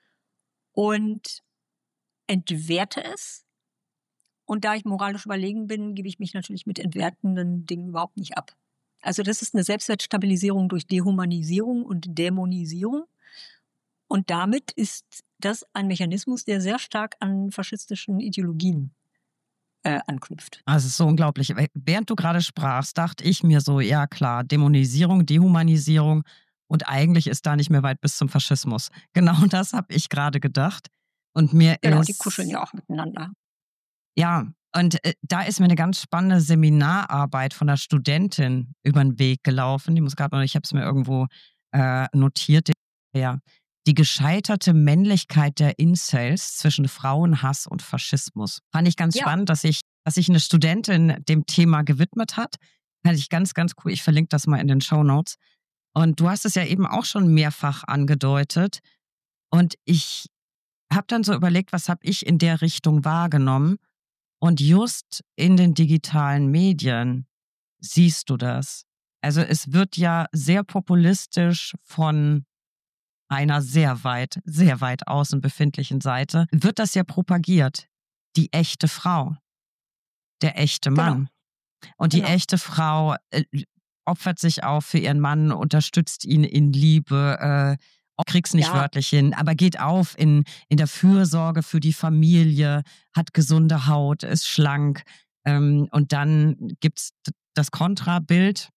und entwerte es. Und da ich moralisch überlegen bin, gebe ich mich natürlich mit entwertenden Dingen überhaupt nicht ab. Also das ist eine Selbstwertstabilisierung durch Dehumanisierung und Dämonisierung. Und damit ist das ein Mechanismus, der sehr stark an faschistischen Ideologien äh, anknüpft. Also es ist so unglaublich. Während du gerade sprachst, dachte ich mir so, ja klar, Dämonisierung, Dehumanisierung, und eigentlich ist da nicht mehr weit bis zum Faschismus. Genau das habe ich gerade gedacht. Und mir genau, ist, die kuscheln ja auch miteinander. Ja, und äh, da ist mir eine ganz spannende Seminararbeit von einer Studentin über den Weg gelaufen. Die muss gerade noch, ich habe es mir irgendwo äh, notiert. Ja, die gescheiterte Männlichkeit der Incels zwischen Frauenhass und Faschismus. Fand ich ganz Ja. spannend, dass sich dass sich eine Studentin dem Thema gewidmet hat. Fand ich ganz, ganz cool. Ich verlinke das mal in den Shownotes. Und du hast es ja eben auch schon mehrfach angedeutet. Und ich habe dann so überlegt, was habe ich in der Richtung wahrgenommen? Und just in den digitalen Medien siehst du das. Also es wird ja sehr populistisch von einer sehr weit, sehr weit außen befindlichen Seite, wird das ja propagiert. Die echte Frau, der echte Mann. Genau. Und die Genau. echte Frau äh, opfert sich auf für ihren Mann, unterstützt ihn in Liebe, äh, krieg's nicht Ja. wörtlich hin, aber geht auf in, in der Fürsorge für die Familie, hat gesunde Haut, ist schlank. Ähm, und dann gibt's das Kontrabild,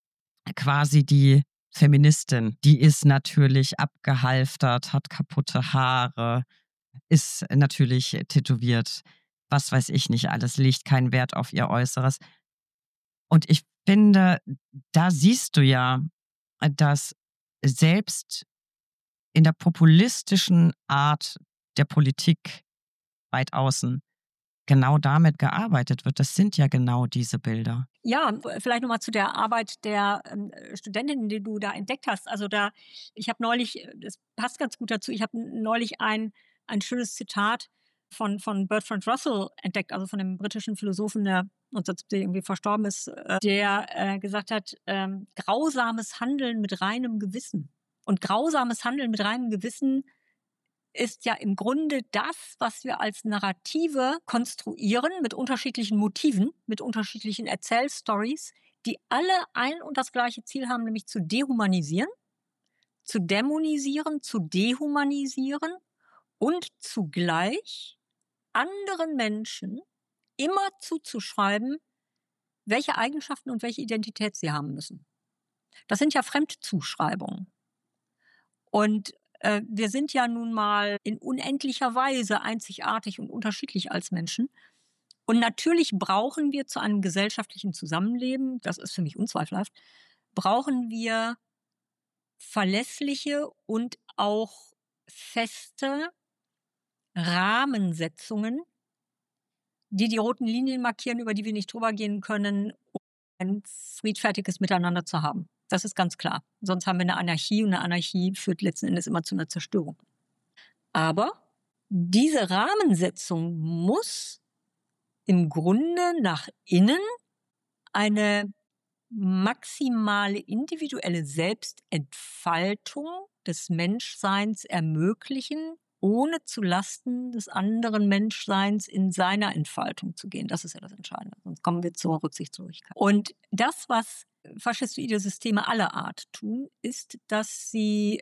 quasi die Feministin. Die ist natürlich abgehalftert, hat kaputte Haare, ist natürlich tätowiert. Was weiß ich nicht alles, legt keinen Wert auf ihr Äußeres. Und ich finde, da siehst du ja, dass selbst in der populistischen Art der Politik weit außen genau damit gearbeitet wird. Das sind ja genau diese Bilder. Ja, vielleicht nochmal zu der Arbeit der ähm, Studentin, die du da entdeckt hast. Also da, ich habe neulich, das passt ganz gut dazu, ich habe neulich ein, ein schönes Zitat von, von Bertrand Russell entdeckt, also von dem britischen Philosophen, der neunzehnhundertsiebzig irgendwie verstorben ist, äh, der äh, gesagt hat, ähm, grausames Handeln mit reinem Gewissen. Und grausames Handeln mit reinem Gewissen ist ja im Grunde das, was wir als Narrative konstruieren mit unterschiedlichen Motiven, mit unterschiedlichen Erzählstories, die alle ein und das gleiche Ziel haben, nämlich zu dehumanisieren, zu dämonisieren, zu dehumanisieren und zugleich anderen Menschen immer zuzuschreiben, welche Eigenschaften und welche Identität sie haben müssen. Das sind ja Fremdzuschreibungen. Und äh, wir sind ja nun mal in unendlicher Weise einzigartig und unterschiedlich als Menschen. Und natürlich brauchen wir zu einem gesellschaftlichen Zusammenleben, das ist für mich unzweifelhaft, brauchen wir verlässliche und auch feste Rahmensetzungen, die die roten Linien markieren, über die wir nicht drüber gehen können, um ein friedfertiges Miteinander zu haben. Das ist ganz klar. Sonst haben wir eine Anarchie und eine Anarchie führt letzten Endes immer zu einer Zerstörung. Aber diese Rahmensetzung muss im Grunde nach innen eine maximale individuelle Selbstentfaltung des Menschseins ermöglichen, ohne zu Lasten des anderen Menschseins in seiner Entfaltung zu gehen. Das ist ja das Entscheidende. Sonst kommen wir zur Rücksichtslosigkeit. Und das, was faschistoide Systeme aller Art tun, ist, dass sie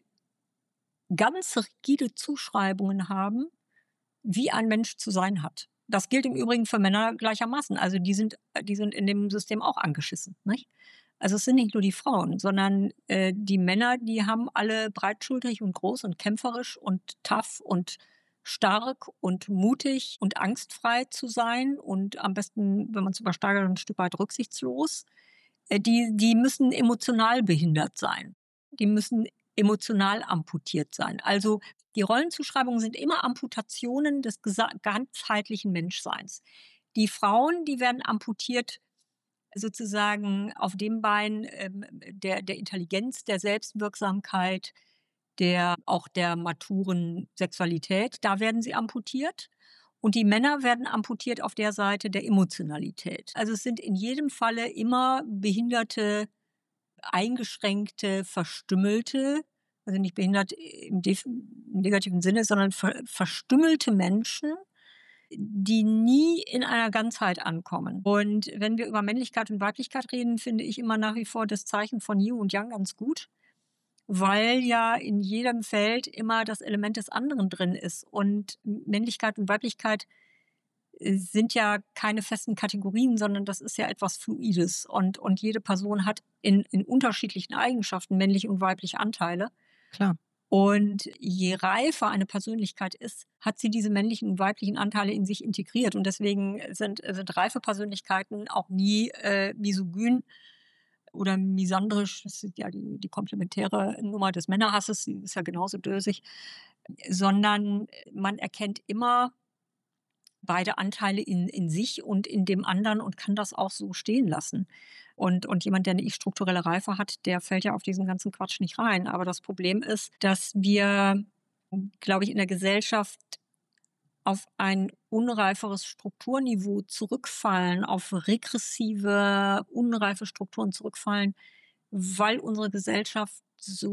ganz rigide Zuschreibungen haben, wie ein Mensch zu sein hat. Das gilt im Übrigen für Männer gleichermaßen. Also die sind, die sind in dem System auch angeschissen, nicht? Also es sind nicht nur die Frauen, sondern äh, die Männer, die haben alle breitschultrig und groß und kämpferisch und tough und stark und mutig und angstfrei zu sein und am besten, wenn man es übersteigert, ein Stück weit rücksichtslos. Äh, die, die müssen emotional behindert sein. Die müssen emotional amputiert sein. Also die Rollenzuschreibungen sind immer Amputationen des ganzheitlichen Menschseins. Die Frauen, die werden amputiert sozusagen auf dem Bein ähm, der, der Intelligenz, der Selbstwirksamkeit, der, auch der maturen Sexualität. Da werden sie amputiert. Und die Männer werden amputiert auf der Seite der Emotionalität. Also es sind in jedem Falle immer behinderte, eingeschränkte, verstümmelte, also nicht behindert im, im negativen Sinne, sondern ver, verstümmelte Menschen, die nie in einer Ganzheit ankommen. Und wenn wir über Männlichkeit und Weiblichkeit reden, finde ich immer nach wie vor das Zeichen von Yin und Yang ganz gut, weil ja in jedem Feld immer das Element des anderen drin ist. Und Männlichkeit und Weiblichkeit sind ja keine festen Kategorien, sondern das ist ja etwas Fluides. Und, und jede Person hat in, in unterschiedlichen Eigenschaften männliche und weibliche Anteile. Klar. Und je reifer eine Persönlichkeit ist, hat sie diese männlichen und weiblichen Anteile in sich integriert. Und deswegen sind, sind reife Persönlichkeiten auch nie äh, misogyn oder misandrisch. Das ist ja die, die komplementäre Nummer des Männerhasses, die ist ja genauso dösig. Sondern man erkennt immer beide Anteile in, in sich und in dem anderen und kann das auch so stehen lassen. Und, und jemand, der eine ich-strukturelle Reife hat, der fällt ja auf diesen ganzen Quatsch nicht rein. Aber das Problem ist, dass wir, glaube ich, in der Gesellschaft auf ein unreiferes Strukturniveau zurückfallen, auf regressive, unreife Strukturen zurückfallen, weil unsere Gesellschaft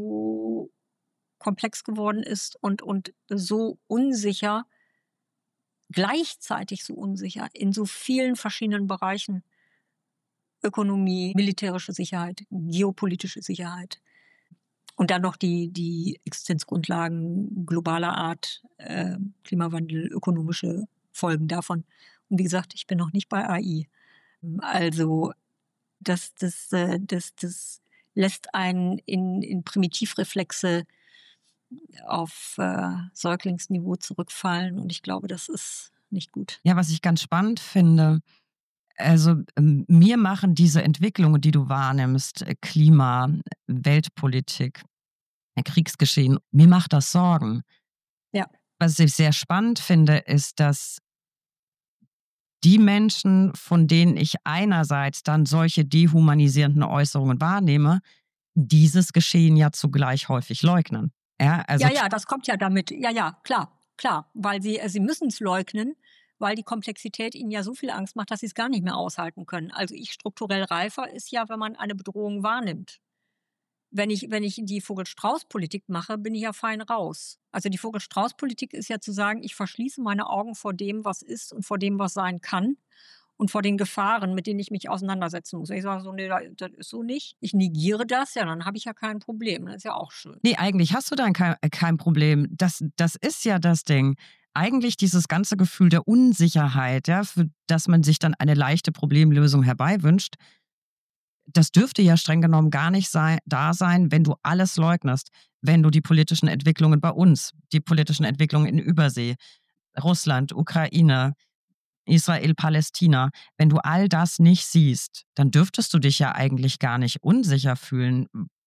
so komplex geworden ist und, und so unsicher, gleichzeitig so unsicher in so vielen verschiedenen Bereichen. Ökonomie, militärische Sicherheit, geopolitische Sicherheit. Und dann noch die, die Existenzgrundlagen globaler Art, äh, Klimawandel, ökonomische Folgen davon. Und wie gesagt, ich bin noch nicht bei A I. Also das, das, äh, das, das lässt einen in, in Primitivreflexe auf äh, Säuglingsniveau zurückfallen. Und ich glaube, das ist nicht gut. Ja, was ich ganz spannend finde, also ähm, mir machen diese Entwicklungen, die du wahrnimmst, äh, Klima, Weltpolitik, äh, Kriegsgeschehen, mir macht das Sorgen. Ja. Was ich sehr spannend finde, ist, dass die Menschen, von denen ich einerseits dann solche dehumanisierenden Äußerungen wahrnehme, dieses Geschehen ja zugleich häufig leugnen. Ja, also ja, ja, das kommt ja damit. Ja, ja, klar, klar, weil sie, sie müssen es leugnen, weil die Komplexität ihnen ja so viel Angst macht, dass sie es gar nicht mehr aushalten können. Also ich strukturell reifer ist ja, wenn man eine Bedrohung wahrnimmt. Wenn ich, wenn ich die Vogel-Strauß-Politik mache, bin ich ja fein raus. Also die Vogel-Strauß-Politik ist ja zu sagen, ich verschließe meine Augen vor dem, was ist und vor dem, was sein kann und vor den Gefahren, mit denen ich mich auseinandersetzen muss. Ich sage so, nee, das ist so nicht. Ich negiere das, ja, dann habe ich ja kein Problem. Das ist ja auch schön. Nee, eigentlich hast du dann kein, kein Problem. Das, das ist ja das Ding. Eigentlich dieses ganze Gefühl der Unsicherheit, ja, für das man sich dann eine leichte Problemlösung herbeiwünscht, das dürfte ja streng genommen gar nicht sein, da sein, wenn du alles leugnest, wenn du die politischen Entwicklungen bei uns, die politischen Entwicklungen in Übersee, Russland, Ukraine, Israel, Palästina, wenn du all das nicht siehst, dann dürftest du dich ja eigentlich gar nicht unsicher fühlen,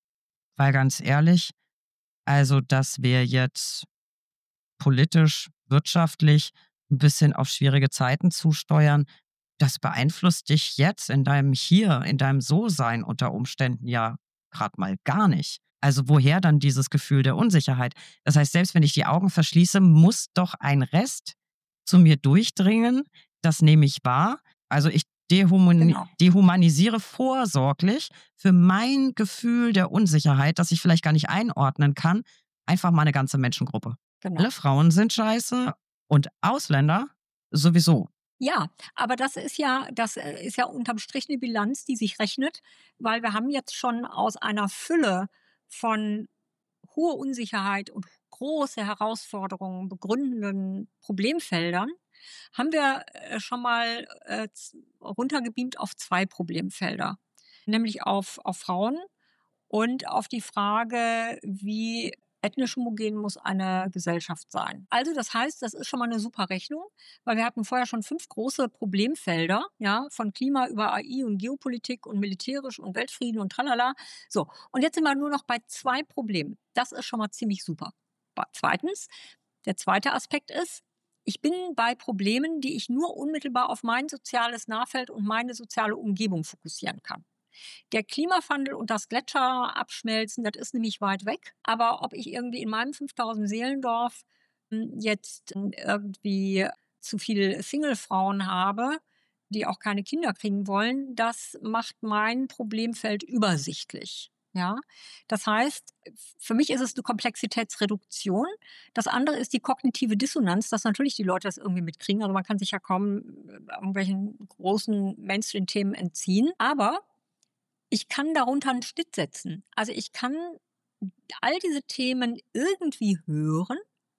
weil ganz ehrlich, also dass wir jetzt politisch, wirtschaftlich ein bisschen auf schwierige Zeiten zusteuern, das beeinflusst dich jetzt in deinem Hier, in deinem So-Sein unter Umständen ja gerade mal gar nicht. Also woher dann dieses Gefühl der Unsicherheit? Das heißt, selbst wenn ich die Augen verschließe, muss doch ein Rest zu mir durchdringen, das nehme ich wahr. Also ich dehuman Genau. dehumanisiere vorsorglich für mein Gefühl der Unsicherheit, das ich vielleicht gar nicht einordnen kann, einfach mal eine ganze Menschengruppe. Genau. Alle Frauen sind scheiße und Ausländer sowieso. Ja, aber das ist ja, das äh, ist ja unterm Strich eine Bilanz, die sich rechnet, weil wir haben jetzt schon aus einer Fülle von hoher Unsicherheit und große Herausforderungen begründenden Problemfeldern, haben wir äh, schon mal äh, z- runtergebeamt auf zwei Problemfelder, nämlich auf, auf Frauen und auf die Frage, wie ethnisch homogen muss eine Gesellschaft sein. Also das heißt, das ist schon mal eine super Rechnung, weil wir hatten vorher schon fünf große Problemfelder, ja, von Klima über A I und Geopolitik und militärisch und Weltfrieden und tralala. So, und jetzt sind wir nur noch bei zwei Problemen. Das ist schon mal ziemlich super. Ba- Zweitens, der zweite Aspekt ist, ich bin bei Problemen, die ich nur unmittelbar auf mein soziales Nahfeld und meine soziale Umgebung fokussieren kann. Der Klimawandel und das Gletscherabschmelzen, das ist nämlich weit weg. Aber ob ich irgendwie in meinem fünftausend Seelendorf hm, jetzt hm, irgendwie zu viele Singlefrauen habe, die auch keine Kinder kriegen wollen, das macht mein Problemfeld übersichtlich. Ja, das heißt, für mich ist es eine Komplexitätsreduktion. Das andere ist die kognitive Dissonanz, dass natürlich die Leute das irgendwie mitkriegen. Also man kann sich ja kaum äh, irgendwelchen großen Mainstream-Themen entziehen. Aber ich kann darunter einen Schnitt setzen. Also, ich kann all diese Themen irgendwie hören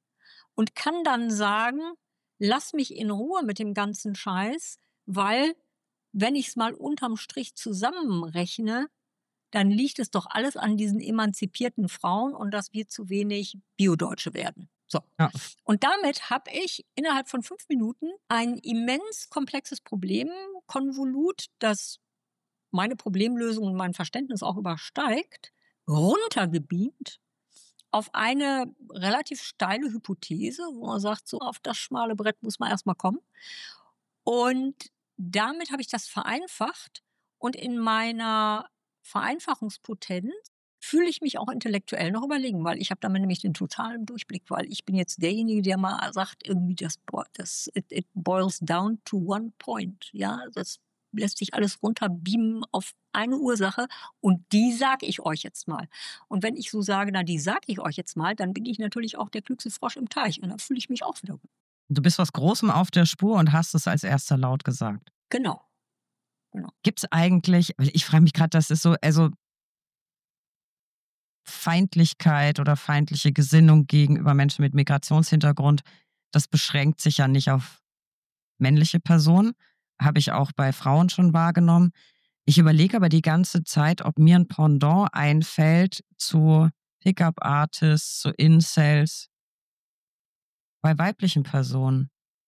und kann dann sagen: „Lass mich in Ruhe mit dem ganzen Scheiß, weil wenn ich's mal unterm Strich zusammenrechne, dann liegt es doch alles an diesen emanzipierten Frauen und dass wir zu wenig Biodeutsche werden.“ So. Ja. Und damit habe ich innerhalb von fünf Minuten ein immens komplexes Problemkonvolut, das meine Problemlösung und mein Verständnis auch übersteigt, runtergebeamt auf eine relativ steile Hypothese, wo man sagt, so auf das schmale Brett muss man erstmal kommen. Und damit habe ich das vereinfacht und in meiner Vereinfachungspotenz fühle ich mich auch intellektuell noch überlegen, weil ich habe damit nämlich den totalen Durchblick, weil ich bin jetzt derjenige, der mal sagt, irgendwie das, bo- das it, it boils down to one point. Ja, das lässt sich alles runterbeamen auf eine Ursache und die sage ich euch jetzt mal. Und wenn ich so sage, na, die sage ich euch jetzt mal, dann bin ich natürlich auch der klügste Frosch im Teich und dann fühle ich mich auch wieder gut. Du bist was Großem auf der Spur und hast es als erster laut gesagt. Genau. Gibt es eigentlich, weil ich frage mich gerade, das ist so, also Feindlichkeit oder feindliche Gesinnung gegenüber Menschen mit Migrationshintergrund, das beschränkt sich ja nicht auf männliche Personen, habe ich auch bei Frauen schon wahrgenommen. Ich überlege aber die ganze Zeit, ob mir ein Pendant einfällt zu Pickup-Artists, zu Incels, bei weiblichen Personen.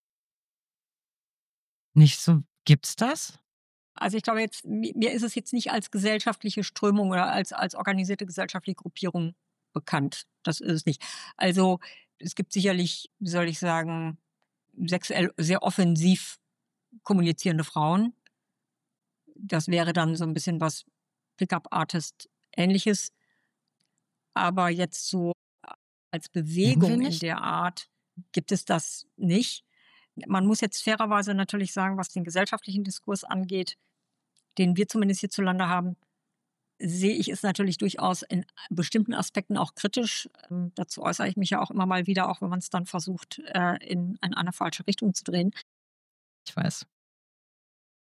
Nicht so, gibt's das? Also ich glaube jetzt, mi- mir ist es jetzt nicht als gesellschaftliche Strömung oder als, als organisierte gesellschaftliche Gruppierung bekannt. Das ist es nicht. Also es gibt sicherlich, wie soll ich sagen, sexuell sehr offensiv kommunizierende Frauen. Das wäre dann so ein bisschen was Pickup-Artist ähnliches. Aber jetzt so als Bewegung in nicht? der Art gibt es das nicht. Man muss jetzt fairerweise natürlich sagen, was den gesellschaftlichen Diskurs angeht, den wir zumindest hierzulande haben, sehe ich es natürlich durchaus in bestimmten Aspekten auch kritisch. Ähm, dazu äußere ich mich ja auch immer mal wieder, auch wenn man es dann versucht, äh, in, in eine falsche Richtung zu drehen. Ich weiß.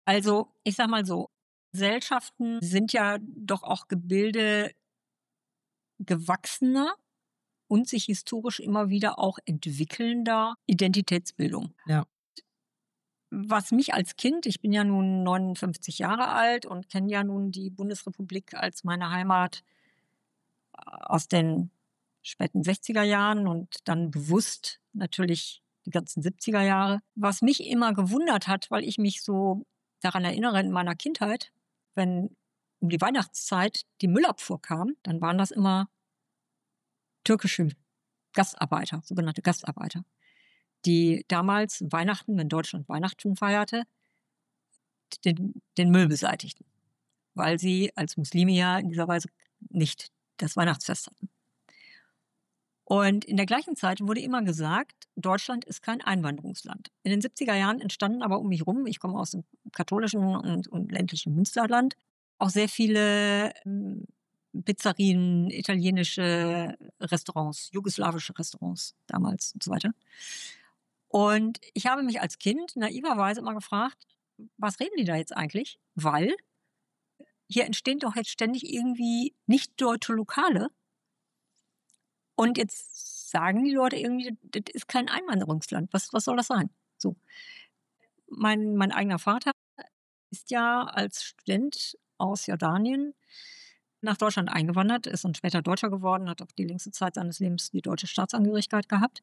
Also, ich sag mal so, Gesellschaften sind ja doch auch Gebilde gewachsener und sich historisch immer wieder auch entwickelnder Identitätsbildung. Ja. Was mich als Kind, ich bin ja nun neunundfünfzig Jahre alt und kenne ja nun die Bundesrepublik als meine Heimat aus den späten sechziger Jahren und dann bewusst natürlich die ganzen siebziger Jahre. Was mich immer gewundert hat, weil ich mich so daran erinnere in meiner Kindheit, wenn um die Weihnachtszeit die Müllabfuhr kam, dann waren das immer türkische Gastarbeiter, sogenannte Gastarbeiter, die damals Weihnachten, wenn Deutschland Weihnachten feierte, den, den Müll beseitigten, weil sie als Muslime ja in dieser Weise nicht das Weihnachtsfest hatten. Und in der gleichen Zeit wurde immer gesagt, Deutschland ist kein Einwanderungsland. In den siebziger Jahren entstanden aber um mich rum, ich komme aus dem katholischen und, und ländlichen Münsterland, auch sehr viele ähm, Pizzerien, italienische Restaurants, jugoslawische Restaurants damals und so weiter. Und ich habe mich als Kind naiverweise immer gefragt, was reden die da jetzt eigentlich? Weil hier entstehen doch jetzt ständig irgendwie nicht deutsche Lokale. Und jetzt sagen die Leute irgendwie, das ist kein Einwanderungsland. Was, was soll das sein? So. Mein, mein eigener Vater ist ja als Student aus Jordanien nach Deutschland eingewandert, ist dann später Deutscher geworden, hat auch die längste Zeit seines Lebens die deutsche Staatsangehörigkeit gehabt.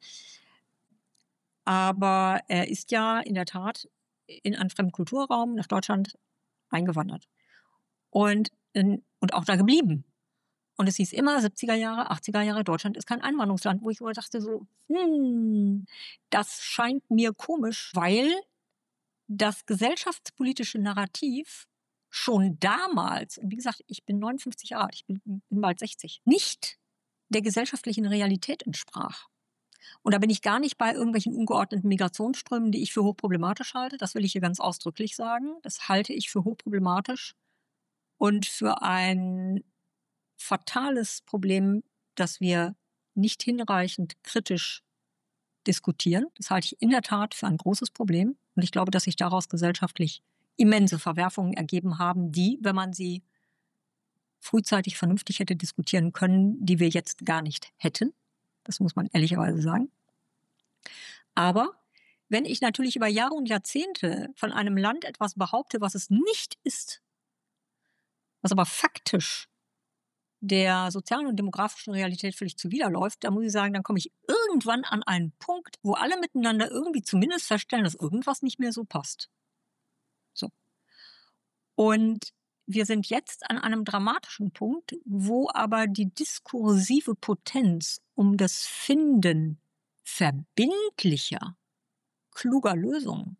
Aber er ist ja in der Tat in einen fremden Kulturraum nach Deutschland eingewandert. Und, in, und auch da geblieben. Und es hieß immer siebziger Jahre, achtziger Jahre, Deutschland ist kein Einwanderungsland, wo ich immer dachte so, hm, das scheint mir komisch, weil das gesellschaftspolitische Narrativ schon damals, und wie gesagt, ich bin neunundfünfzig Jahre alt, ich bin, bin bald sechzig, nicht der gesellschaftlichen Realität entsprach. Und da bin ich gar nicht bei irgendwelchen ungeordneten Migrationsströmen, die ich für hochproblematisch halte. Das will ich hier ganz ausdrücklich sagen. Das halte ich für hochproblematisch und für ein fatales Problem, das wir nicht hinreichend kritisch diskutieren. Das halte ich in der Tat für ein großes Problem. Und ich glaube, dass sich daraus gesellschaftlich immense Verwerfungen ergeben haben, die, wenn man sie frühzeitig vernünftig hätte diskutieren können, die wir jetzt gar nicht hätten. Das muss man ehrlicherweise sagen. Aber wenn ich natürlich über Jahre und Jahrzehnte von einem Land etwas behaupte, was es nicht ist, was aber faktisch der sozialen und demografischen Realität völlig zuwiderläuft, da muss ich sagen, dann komme ich irgendwann an einen Punkt, wo alle miteinander irgendwie zumindest feststellen, dass irgendwas nicht mehr so passt. So. Und wir sind jetzt an einem dramatischen Punkt, wo aber die diskursive Potenz um das Finden verbindlicher, kluger Lösungen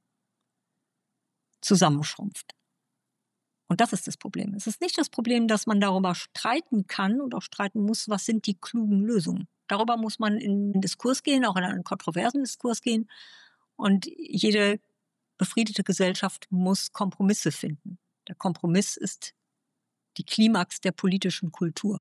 zusammenschrumpft. Und das ist das Problem. Es ist nicht das Problem, dass man darüber streiten kann und auch streiten muss, was sind die klugen Lösungen. Darüber muss man in den Diskurs gehen, auch in einen kontroversen Diskurs gehen. Und jede befriedete Gesellschaft muss Kompromisse finden. Der Kompromiss ist die Klimax der politischen Kultur.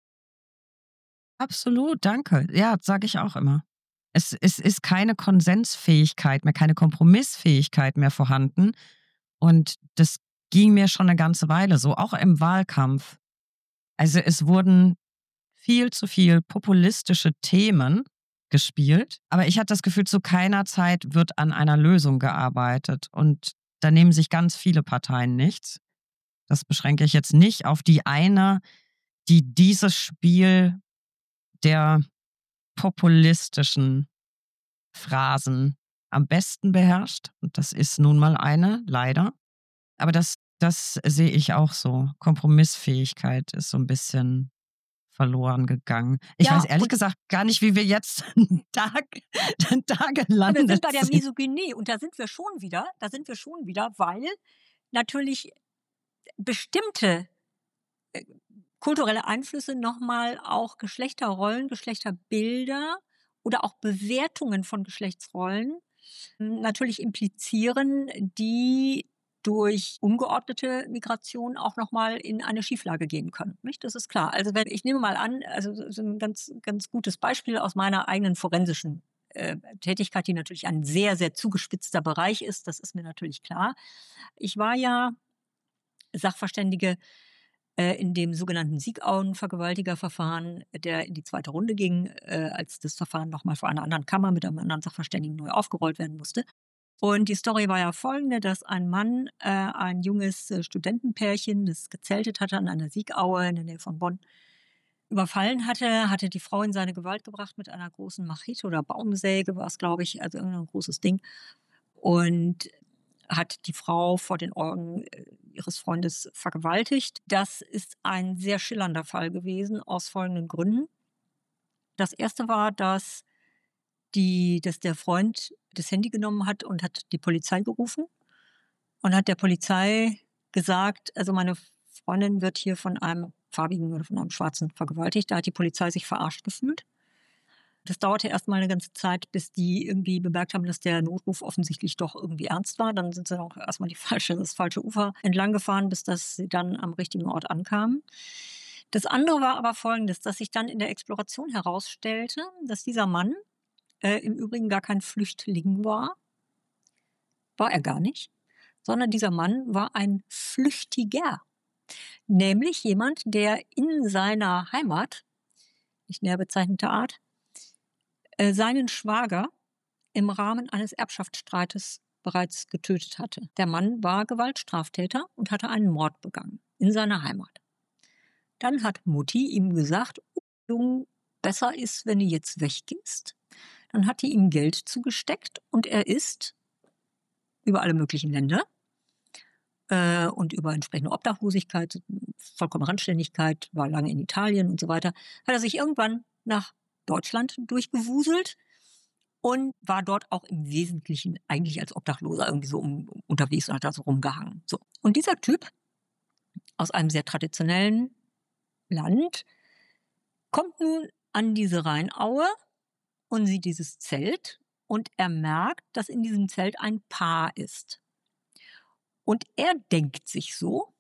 Absolut, danke. Ja, sage ich auch immer. Es, es ist keine Konsensfähigkeit mehr, keine Kompromissfähigkeit mehr vorhanden. Und das ging mir schon eine ganze Weile so, auch im Wahlkampf. Also es wurden viel zu viel populistische Themen gespielt, aber ich hatte das Gefühl, zu keiner Zeit wird an einer Lösung gearbeitet. Und da nehmen sich ganz viele Parteien nichts. Das beschränke ich jetzt nicht auf die eine, die dieses Spiel der populistischen Phrasen am besten beherrscht. Und das ist nun mal eine, leider. Aber das, das sehe ich auch so. Kompromissfähigkeit ist so ein verloren gegangen. Ich Ja, weiß ehrlich und- gesagt gar nicht, wie wir jetzt da, da Wir gelandet sind bei der sind. Misogynie und da sind wir schon wieder, da sind wir schon wieder, weil natürlich bestimmte äh, kulturelle Einflüsse nochmal auch Geschlechterrollen, Geschlechterbilder oder auch Bewertungen von Geschlechtsrollen m, natürlich implizieren, die durch ungeordnete Migration auch nochmal in eine Schieflage gehen können. Nicht? Das ist klar. Also wenn ich nehme mal an, also so ein ganz, ganz gutes Beispiel aus meiner eigenen forensischen äh, Tätigkeit, die natürlich ein sehr, sehr zugespitzter Bereich ist, das ist mir natürlich klar. Ich war ja Sachverständige äh, in dem sogenannten Siegauen-Vergewaltigerverfahren, der in die zweite Runde ging, äh, als das Verfahren nochmal vor einer anderen Kammer mit einem anderen Sachverständigen neu aufgerollt werden musste. Und die Story war ja folgende, dass ein Mann äh, ein junges äh, Studentenpärchen, das gezeltet hatte an einer Siegaue in der Nähe von Bonn, überfallen hatte, hatte die Frau in seine Gewalt gebracht mit einer großen Machete oder Baumsäge, war es, glaube ich, also irgendein großes Ding. Und hat die Frau vor den Augen ihres Freundes vergewaltigt. Das ist ein sehr schillernder Fall gewesen, aus folgenden Gründen. Das erste war, dass, die, dass der Freund das Handy genommen hat und hat die Polizei gerufen und hat der Polizei gesagt, also meine Freundin wird hier von einem farbigen oder von einem Schwarzen vergewaltigt. Da hat die Polizei sich verarscht gefühlt. Das dauerte erst mal eine ganze Zeit, bis die irgendwie bemerkt haben, dass der Notruf offensichtlich doch irgendwie ernst war. Dann sind sie auch erstmal die falsche, das falsche Ufer entlang gefahren, bis das sie dann am richtigen Ort ankamen. Das andere war aber folgendes, dass sich dann in der Exploration herausstellte, dass dieser Mann äh, im Übrigen gar kein Flüchtling war. War er gar nicht. Sondern dieser Mann war ein Flüchtiger. Nämlich jemand, der in seiner Heimat, nicht näher bezeichnete Art, äh, seinen Schwager im Rahmen eines Erbschaftsstreites bereits getötet hatte. Der Mann war Gewaltstraftäter und hatte einen Mord begangen in seiner Heimat. Dann hat Mutti ihm gesagt, oh, Junge, besser ist, wenn du jetzt weggehst. Dann hat die ihm Geld zugesteckt und er ist über alle möglichen Länder äh, und über entsprechende Obdachlosigkeit, vollkommene Randständigkeit, war lange in Italien und so weiter, hat er sich irgendwann nach Deutschland durchgewuselt und war dort auch im Wesentlichen eigentlich als Obdachloser irgendwie so um, unterwegs und hat da so rumgehangen. So. Und dieser Typ aus einem sehr traditionellen Land kommt nun an diese Rheinaue und sieht dieses Zelt und er merkt, dass in diesem Zelt ein Paar ist. Und er denkt sich so,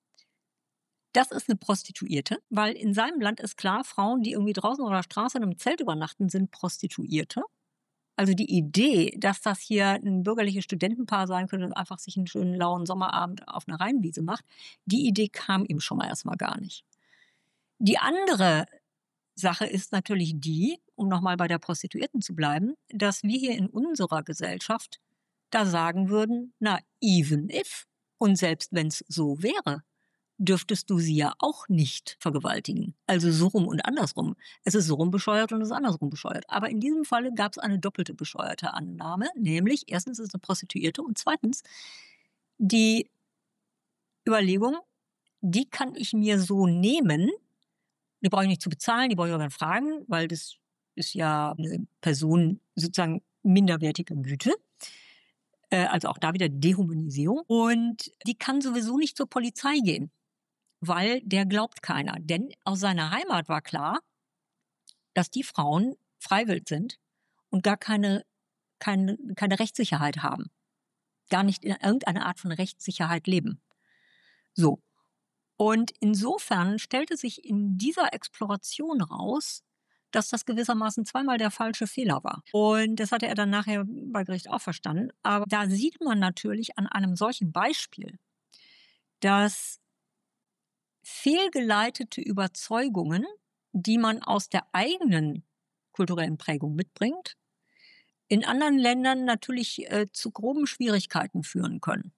das ist eine Prostituierte, weil in seinem Land ist klar, Frauen, die irgendwie draußen auf der Straße in einem Zelt übernachten, sind Prostituierte. Also die Idee, dass das hier ein bürgerliches Studentenpaar sein könnte und einfach sich einen schönen lauen Sommerabend auf einer Rheinwiese macht, die Idee kam ihm schon mal erstmal gar nicht. Die andere Sache ist natürlich die, um nochmal bei der Prostituierten zu bleiben, dass wir hier in unserer Gesellschaft da sagen würden, na, even if, und selbst wenn es so wäre, dürftest du sie ja auch nicht vergewaltigen. Also so rum und andersrum. Es ist so rum bescheuert und es ist andersrum bescheuert. Aber in diesem Falle gab es eine doppelte bescheuerte Annahme, nämlich erstens ist es eine Prostituierte und zweitens die Überlegung, die kann ich mir so nehmen, die brauche ich nicht zu bezahlen, die brauche ich auch gar nicht fragen, weil das ist ja eine Person sozusagen minderwertiger Güte. Also auch da wieder Dehumanisierung. Und die kann sowieso nicht zur Polizei gehen, weil der glaubt keiner. Denn aus seiner Heimat war klar, dass die Frauen freiwillig sind und gar keine, keine, keine Rechtssicherheit haben. Gar nicht in irgendeiner Art von Rechtssicherheit leben. So. Und insofern stellte sich in dieser Exploration raus, dass das gewissermaßen zweimal der falsche Fehler war. Und das hatte er dann nachher bei Gericht auch verstanden. Aber da sieht man natürlich an einem solchen Beispiel, dass fehlgeleitete Überzeugungen, die man aus der eigenen kulturellen Prägung mitbringt, in anderen Ländern natürlich äh, zu groben Schwierigkeiten führen können.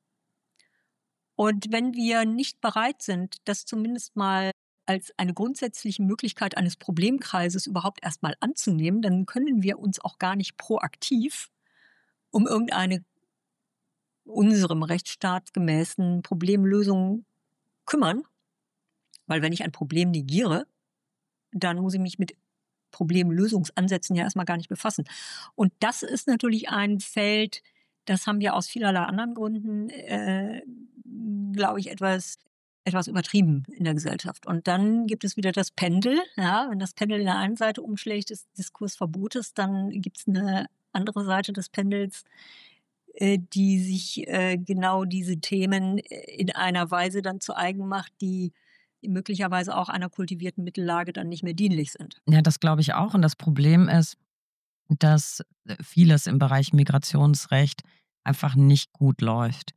Und wenn wir nicht bereit sind, das zumindest mal als eine grundsätzliche Möglichkeit eines Problemkreises überhaupt erstmal anzunehmen, dann können wir uns auch gar nicht proaktiv um irgendeine unserem Rechtsstaat gemäßen Problemlösung kümmern. Weil wenn ich ein Problem negiere, dann muss ich mich mit Problemlösungsansätzen ja erstmal gar nicht befassen. Und das ist natürlich ein Feld, das haben wir aus vielerlei anderen Gründen, äh, glaube ich, etwas, etwas übertrieben in der Gesellschaft. Und dann gibt es wieder das Pendel. Ja, wenn das Pendel in der einen Seite umschlägt des Diskursverbotes, dann gibt es eine andere Seite des Pendels, äh, die sich äh, genau diese Themen in einer Weise dann zu eigen macht, die möglicherweise auch einer kultivierten Mittellage dann nicht mehr dienlich sind. Ja, das glaube ich auch. Und das Problem ist, dass vieles im Bereich Migrationsrecht einfach nicht gut läuft.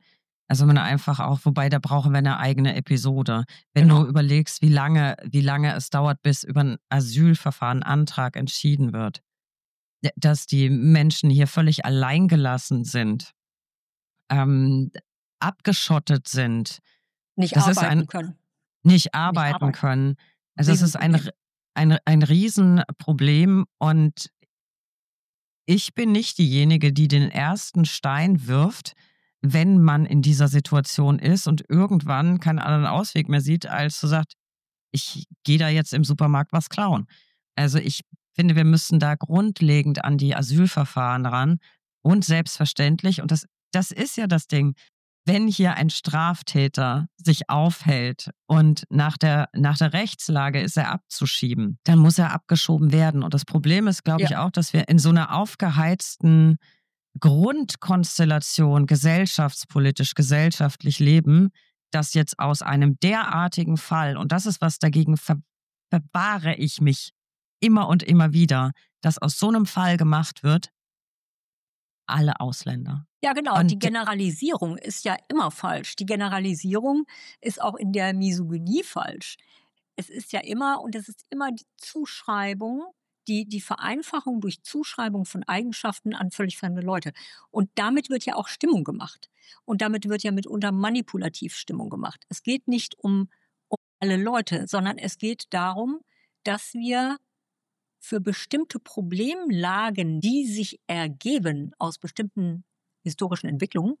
Also man einfach auch, wobei da brauchen wir eine eigene Episode. Wenn Genau. du überlegst, wie lange, wie lange es dauert, bis über ein Asylverfahren, Antrag entschieden wird, d- dass die Menschen hier völlig alleingelassen sind, ähm, abgeschottet sind, Nicht das ist ein arbeiten können. nicht Nicht arbeiten arbeiten. können. Also es ist ein, Riesenproblem. ein, ein Riesenproblem und ich bin nicht diejenige, die den ersten Stein wirft, wenn man in dieser Situation ist und irgendwann keinen anderen Ausweg mehr sieht, als zu sagt, ich gehe da jetzt im Supermarkt was klauen. Also ich finde, wir müssen da grundlegend an die Asylverfahren ran und selbstverständlich, und das, das ist ja das Ding, wenn hier ein Straftäter sich aufhält und nach der, nach der Rechtslage ist er abzuschieben, dann muss er abgeschoben werden. Und das Problem ist, glaube Ja. ich, auch, dass wir in so einer aufgeheizten Grundkonstellation gesellschaftspolitisch, gesellschaftlich leben, dass jetzt aus einem derartigen Fall, und das ist was, dagegen ver verwahre ich mich immer und immer wieder, dass aus so einem Fall gemacht wird, alle Ausländer. Ja, genau. Und Die Generalisierung ist ja immer falsch. Die Generalisierung ist auch in der Misogynie falsch. Es ist ja immer, und es ist immer die Zuschreibung, die, die Vereinfachung durch Zuschreibung von Eigenschaften an völlig fremde Leute. Und damit wird ja auch Stimmung gemacht. Und damit wird ja mitunter manipulativ Stimmung gemacht. Es geht nicht um, um alle Leute, sondern es geht darum, dass wir für bestimmte Problemlagen, die sich ergeben aus bestimmten historischen Entwicklungen,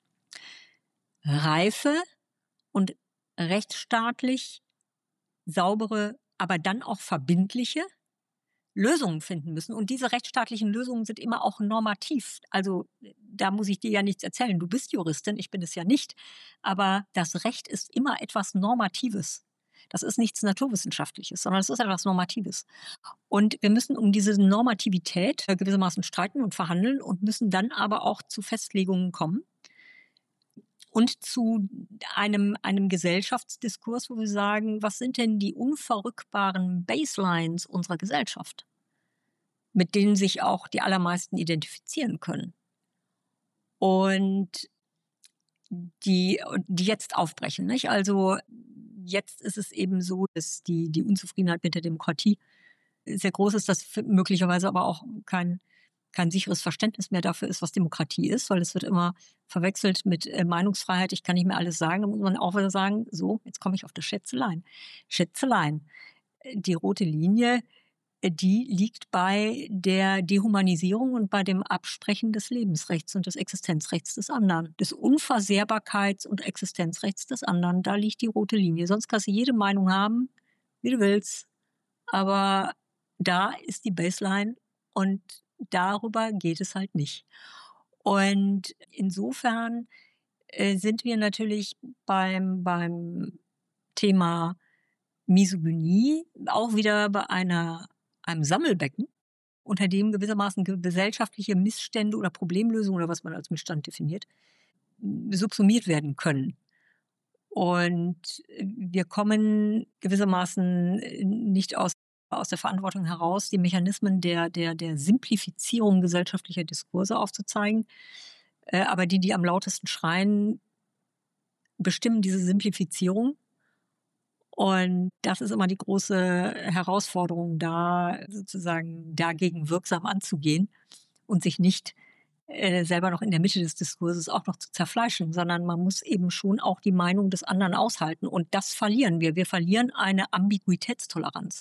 reife und rechtsstaatlich saubere, aber dann auch verbindliche Lösungen finden müssen. Und diese rechtsstaatlichen Lösungen sind immer auch normativ. Also da muss ich dir ja nichts erzählen. Du bist Juristin, ich bin es ja nicht. Aber das Recht ist immer etwas Normatives. Das ist nichts Naturwissenschaftliches, sondern es ist etwas Normatives. Und wir müssen um diese Normativität gewissermaßen streiten und verhandeln und müssen dann aber auch zu Festlegungen kommen und zu einem, einem Gesellschaftsdiskurs, wo wir sagen, was sind denn die unverrückbaren Baselines unserer Gesellschaft, mit denen sich auch die allermeisten identifizieren können. Und die, die jetzt aufbrechen. Nicht? Also jetzt ist es eben so, dass die, die Unzufriedenheit mit der Demokratie sehr groß ist, dass möglicherweise aber auch kein, kein sicheres Verständnis mehr dafür ist, was Demokratie ist, weil es wird immer verwechselt mit äh, Meinungsfreiheit. Ich kann nicht mehr alles sagen, da muss man auch wieder sagen, so, jetzt komme ich auf das Schätzelein. Schätzelein. Die rote Linie, die liegt bei der Dehumanisierung und bei dem Absprechen des Lebensrechts und des Existenzrechts des anderen. Des Unversehrbarkeits- und Existenzrechts des anderen, da liegt die rote Linie. Sonst kannst du jede Meinung haben, wie du willst. Aber da ist die Baseline und darüber geht es halt nicht. Und insofern äh, sind wir natürlich beim, beim Thema Misogynie auch wieder bei einer, einem Sammelbecken, unter dem gewissermaßen gesellschaftliche Missstände oder Problemlösungen oder was man als Missstand definiert, subsumiert werden können. Und wir kommen gewissermaßen nicht aus, aus der Verantwortung heraus, die Mechanismen der, der, der Simplifizierung gesellschaftlicher Diskurse aufzuzeigen. Äh, aber die, die am lautesten schreien, bestimmen diese Simplifizierung. Und das ist immer die große Herausforderung, da sozusagen dagegen wirksam anzugehen und sich nicht äh, selber noch in der Mitte des Diskurses auch noch zu zerfleischen, sondern man muss eben schon auch die Meinung des anderen aushalten. Und das verlieren wir. Wir verlieren eine Ambiguitätstoleranz.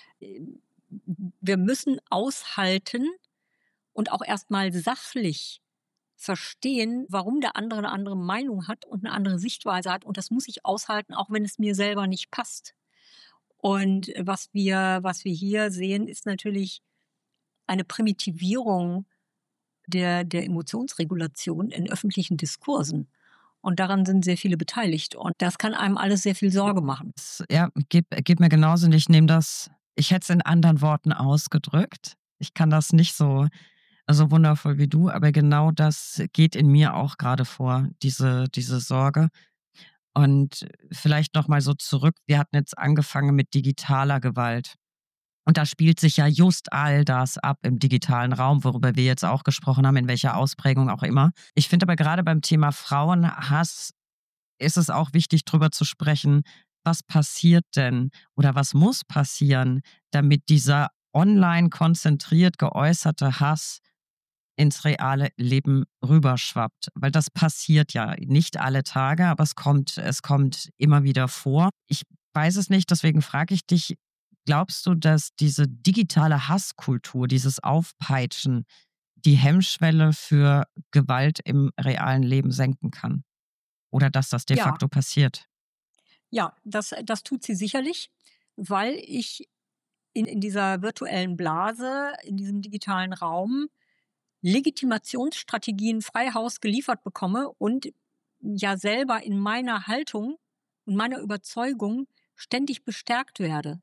Wir müssen aushalten und auch erstmal sachlich verstehen, warum der andere eine andere Meinung hat und eine andere Sichtweise hat. Und das muss ich aushalten, auch wenn es mir selber nicht passt. Und was wir, was wir hier sehen, ist natürlich eine Primitivierung der, der Emotionsregulation in öffentlichen Diskursen. Und daran sind sehr viele beteiligt. Und das kann einem alles sehr viel Sorge machen. Ja, geht, geht mir genauso. Und ich nehme das, ich hätte es in anderen Worten ausgedrückt. Ich kann das nicht so so wundervoll wie du, aber genau das geht in mir auch gerade vor, diese, diese Sorge. Und vielleicht nochmal so zurück, wir hatten jetzt angefangen mit digitaler Gewalt. Und da spielt sich ja just all das ab im digitalen Raum, worüber wir jetzt auch gesprochen haben, in welcher Ausprägung auch immer. Ich finde aber gerade beim Thema Frauenhass ist es auch wichtig, darüber zu sprechen, was passiert denn oder was muss passieren, damit dieser online konzentriert geäußerte Hass ins reale Leben rüberschwappt. Weil das passiert ja nicht alle Tage, aber es kommt, es kommt immer wieder vor. Ich weiß es nicht, deswegen frage ich dich, glaubst du, dass diese digitale Hasskultur, dieses Aufpeitschen, die Hemmschwelle für Gewalt im realen Leben senken kann? Oder dass das de Ja, facto passiert? ja, das, das tut sie sicherlich, weil ich in, in dieser virtuellen Blase, in diesem digitalen Raum Legitimationsstrategien frei Haus geliefert bekomme und ja selber in meiner Haltung und meiner Überzeugung ständig bestärkt werde.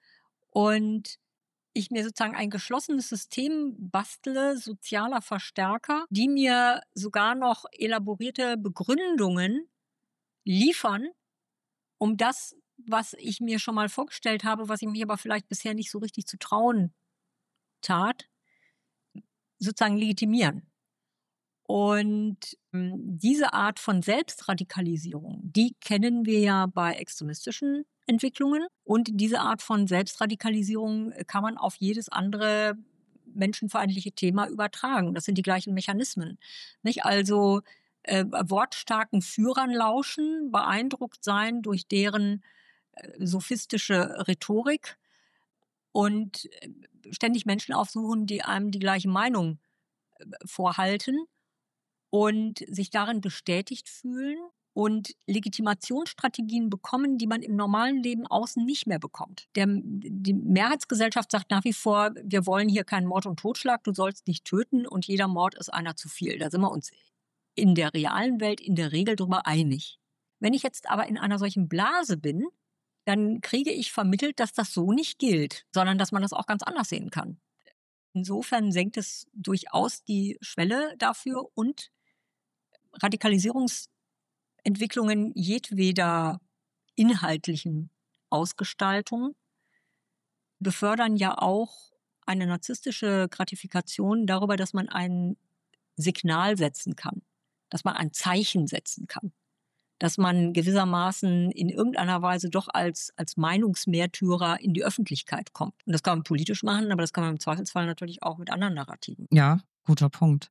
Und ich mir sozusagen ein geschlossenes System bastle, sozialer Verstärker, die mir sogar noch elaborierte Begründungen liefern, um das, was ich mir schon mal vorgestellt habe, was ich mir aber vielleicht bisher nicht so richtig zu trauen tat, sozusagen legitimieren. Und ähm, diese Art von Selbstradikalisierung, die kennen wir ja bei extremistischen Entwicklungen. Und diese Art von Selbstradikalisierung kann man auf jedes andere menschenfeindliche Thema übertragen. Das sind die gleichen Mechanismen. Nicht? Also äh, wortstarken Führern lauschen, beeindruckt sein durch deren äh, sophistische Rhetorik und äh, ständig Menschen aufsuchen, die einem die gleiche Meinung äh, vorhalten und sich darin bestätigt fühlen und Legitimationsstrategien bekommen, die man im normalen Leben außen nicht mehr bekommt. Der, die Mehrheitsgesellschaft sagt nach wie vor, wir wollen hier keinen Mord und Totschlag, du sollst nicht töten und jeder Mord ist einer zu viel. Da sind wir uns in der realen Welt in der Regel drüber einig. Wenn ich jetzt aber in einer solchen Blase bin, dann kriege ich vermittelt, dass das so nicht gilt, sondern dass man das auch ganz anders sehen kann. Insofern senkt es durchaus die Schwelle dafür und Radikalisierungsentwicklungen jedweder inhaltlichen Ausgestaltung befördern ja auch eine narzisstische Gratifikation darüber, dass man ein Signal setzen kann, dass man ein Zeichen setzen kann, dass man gewissermaßen in irgendeiner Weise doch als, als Meinungsmärtyrer in die Öffentlichkeit kommt. Und das kann man politisch machen, aber das kann man im Zweifelsfall natürlich auch mit anderen Narrativen. Ja, guter Punkt.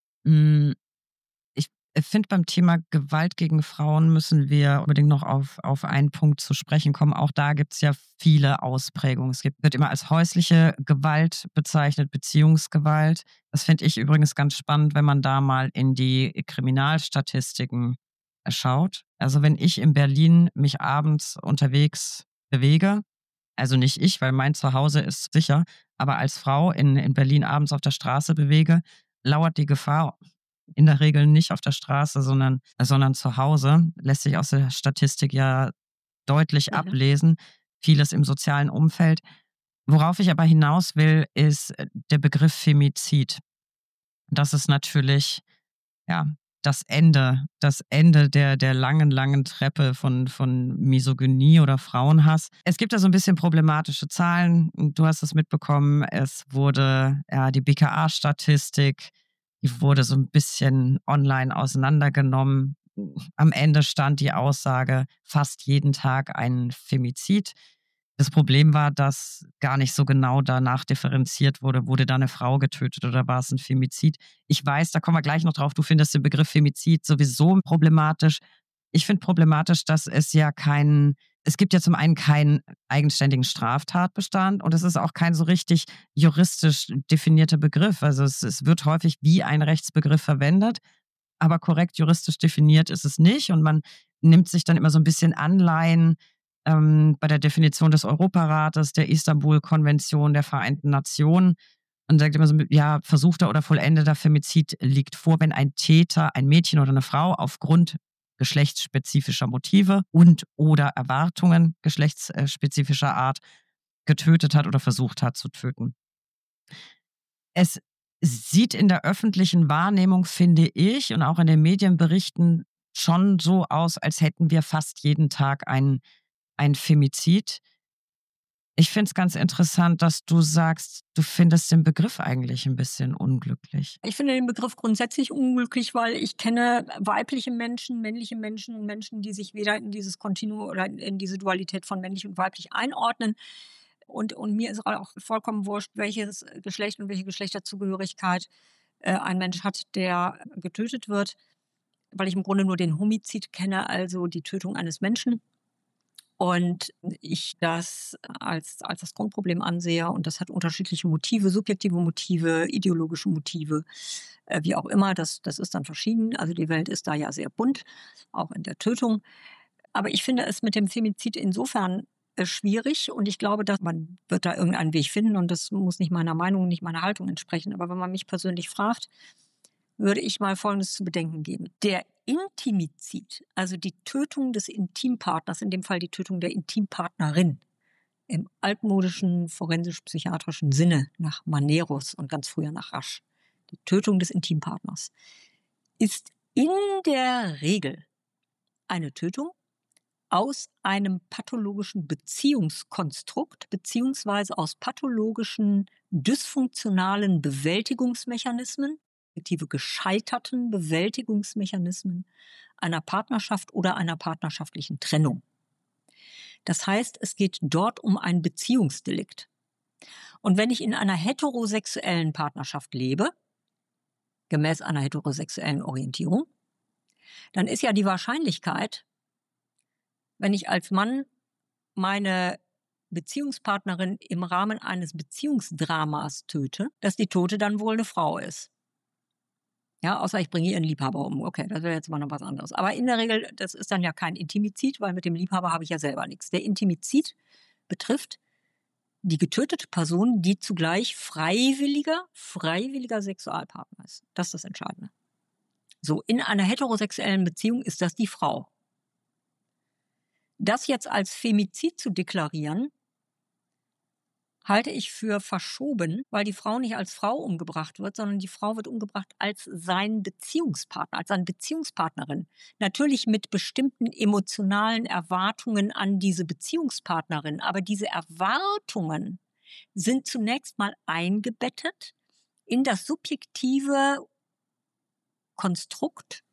Hm, Ich finde, beim Thema Gewalt gegen Frauen müssen wir unbedingt noch auf, auf einen Punkt zu sprechen kommen. Auch da gibt es ja viele Ausprägungen. Es gibt, wird immer als häusliche Gewalt bezeichnet, Beziehungsgewalt. Das finde ich übrigens ganz spannend, wenn man da mal in die Kriminalstatistiken schaut. Also wenn ich in Berlin mich abends unterwegs bewege, also nicht ich, weil mein Zuhause ist sicher, aber als Frau in, in Berlin abends auf der Straße bewege, lauert die Gefahr in der Regel nicht auf der Straße, sondern, sondern zu Hause. Lässt sich aus der Statistik ja deutlich Mhm. ablesen. Vieles im sozialen Umfeld. Worauf ich aber hinaus will, ist der Begriff Femizid. Das ist natürlich, ja, das Ende, das Ende der, der langen, langen Treppe von, von Misogynie oder Frauenhass. Es gibt da so ein bisschen problematische Zahlen. Du hast es mitbekommen. Es wurde, ja, die B K A-Statistik, die wurde so ein bisschen online auseinandergenommen. Am Ende stand die Aussage, fast jeden Tag ein Femizid. Das Problem war, dass gar nicht so genau danach differenziert wurde, wurde da eine Frau getötet oder war es ein Femizid. Ich weiß, da kommen wir gleich noch drauf, du findest den Begriff Femizid sowieso problematisch. Ich finde problematisch, dass es ja keinen, es gibt ja zum einen keinen eigenständigen Straftatbestand und es ist auch kein so richtig juristisch definierter Begriff. Also es, es wird häufig wie ein Rechtsbegriff verwendet, aber korrekt juristisch definiert ist es nicht und man nimmt sich dann immer so ein bisschen Anleihen ähm, bei der Definition des Europarates, der Istanbul-Konvention der Vereinten Nationen und sagt immer so, ja, versuchter oder vollendeter Femizid liegt vor, wenn ein Täter, ein Mädchen oder eine Frau aufgrund geschlechtsspezifischer Motive und oder Erwartungen geschlechtsspezifischer Art getötet hat oder versucht hat zu töten. Es sieht in der öffentlichen Wahrnehmung, finde ich, und auch in den Medienberichten schon so aus, als hätten wir fast jeden Tag ein, ein Femizid. Ich finde es ganz interessant, dass du sagst, du findest den Begriff eigentlich ein bisschen unglücklich. Ich finde den Begriff grundsätzlich unglücklich, weil ich kenne weibliche Menschen, männliche Menschen, Menschen, die sich weder in dieses Kontinuum oder in diese Dualität von männlich und weiblich einordnen. Und, und mir ist auch vollkommen wurscht, welches Geschlecht und welche Geschlechterzugehörigkeit äh, ein Mensch hat, der getötet wird, weil ich im Grunde nur den Homizid kenne, also die Tötung eines Menschen. Und ich das als, als das Grundproblem ansehe. Und das hat unterschiedliche Motive, subjektive Motive, ideologische Motive, äh, wie auch immer. Das, das ist dann verschieden. Also die Welt ist da ja sehr bunt, auch in der Tötung. Aber ich finde es mit dem Femizid insofern äh, schwierig. Und ich glaube, dass man wird da irgendeinen Weg finden. Und das muss nicht meiner Meinung, nicht meiner Haltung entsprechen. Aber wenn man mich persönlich fragt, würde ich mal Folgendes zu bedenken geben. Der Intimizid, also die Tötung des Intimpartners, in dem Fall die Tötung der Intimpartnerin, im altmodischen forensisch-psychiatrischen Sinne nach Manerus und ganz früher nach Rasch, die Tötung des Intimpartners, ist in der Regel eine Tötung aus einem pathologischen Beziehungskonstrukt beziehungsweise aus pathologischen, dysfunktionalen Bewältigungsmechanismen, respektive gescheiterten Bewältigungsmechanismen einer Partnerschaft oder einer partnerschaftlichen Trennung. Das heißt, es geht dort um ein Beziehungsdelikt. Und wenn ich in einer heterosexuellen Partnerschaft lebe, gemäß einer heterosexuellen Orientierung, dann ist ja die Wahrscheinlichkeit, wenn ich als Mann meine Beziehungspartnerin im Rahmen eines Beziehungsdramas töte, dass die Tote dann wohl eine Frau ist. Ja, außer ich bringe ihren Liebhaber um. Okay, das wäre jetzt mal noch was anderes. Aber in der Regel, das ist dann ja kein Intimizid, weil mit dem Liebhaber habe ich ja selber nichts. Der Intimizid betrifft die getötete Person, die zugleich freiwilliger, freiwilliger Sexualpartner ist. Das ist das Entscheidende. So, in einer heterosexuellen Beziehung ist das die Frau. Das jetzt als Femizid zu deklarieren, halte ich für verschoben, weil die Frau nicht als Frau umgebracht wird, sondern die Frau wird umgebracht als sein Beziehungspartner, als seine Beziehungspartnerin. Natürlich mit bestimmten emotionalen Erwartungen an diese Beziehungspartnerin, aber diese Erwartungen sind zunächst mal eingebettet in das subjektive Konstrukt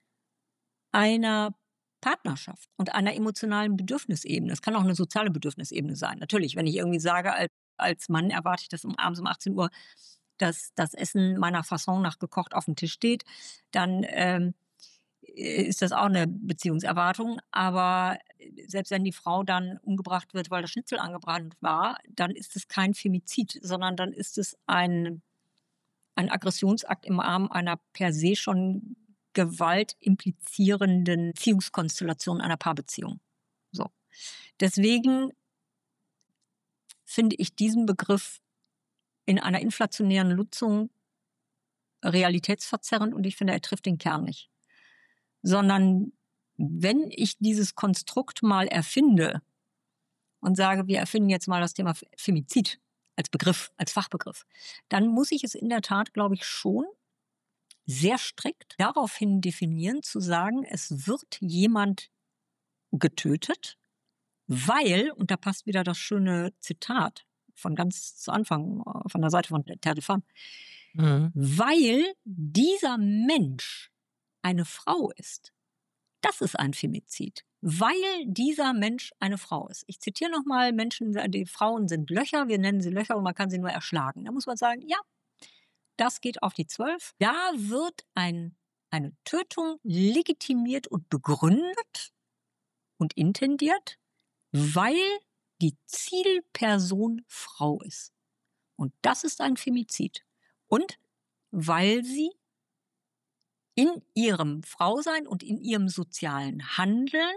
einer Partnerschaft und einer emotionalen Bedürfnisebene. Das kann auch eine soziale Bedürfnisebene sein. Natürlich, wenn ich irgendwie sage, als, als Mann erwarte ich, dass um, abends um achtzehn Uhr dass das Essen meiner Fasson nach gekocht auf dem Tisch steht, dann ähm, ist das auch eine Beziehungserwartung. Aber selbst wenn die Frau dann umgebracht wird, weil das Schnitzel angebrannt war, dann ist es kein Femizid, sondern dann ist es ein, ein Aggressionsakt im Rahmen einer per se schon Gewalt implizierenden Beziehungskonstellation einer Paarbeziehung. So. Deswegen finde ich diesen Begriff in einer inflationären Nutzung realitätsverzerrend und ich finde, er trifft den Kern nicht. Sondern wenn ich dieses Konstrukt mal erfinde und sage, wir erfinden jetzt mal das Thema Femizid als Begriff, als Fachbegriff, dann muss ich es in der Tat, glaube ich, schon sehr strikt daraufhin definieren, zu sagen, es wird jemand getötet, weil, und da passt wieder das schöne Zitat von ganz zu Anfang, von der Seite von Terre de Femme, mhm. weil dieser Mensch eine Frau ist. Das ist ein Femizid, weil dieser Mensch eine Frau ist. Ich zitiere nochmal, Menschen, die Frauen sind Löcher, wir nennen sie Löcher und man kann sie nur erschlagen. Da muss man sagen, ja, das geht auf die zwölf. Da wird ein, eine Tötung legitimiert und begründet und intendiert, weil die Zielperson Frau ist. Und das ist ein Femizid. Und weil sie in ihrem Frausein und in ihrem sozialen Handeln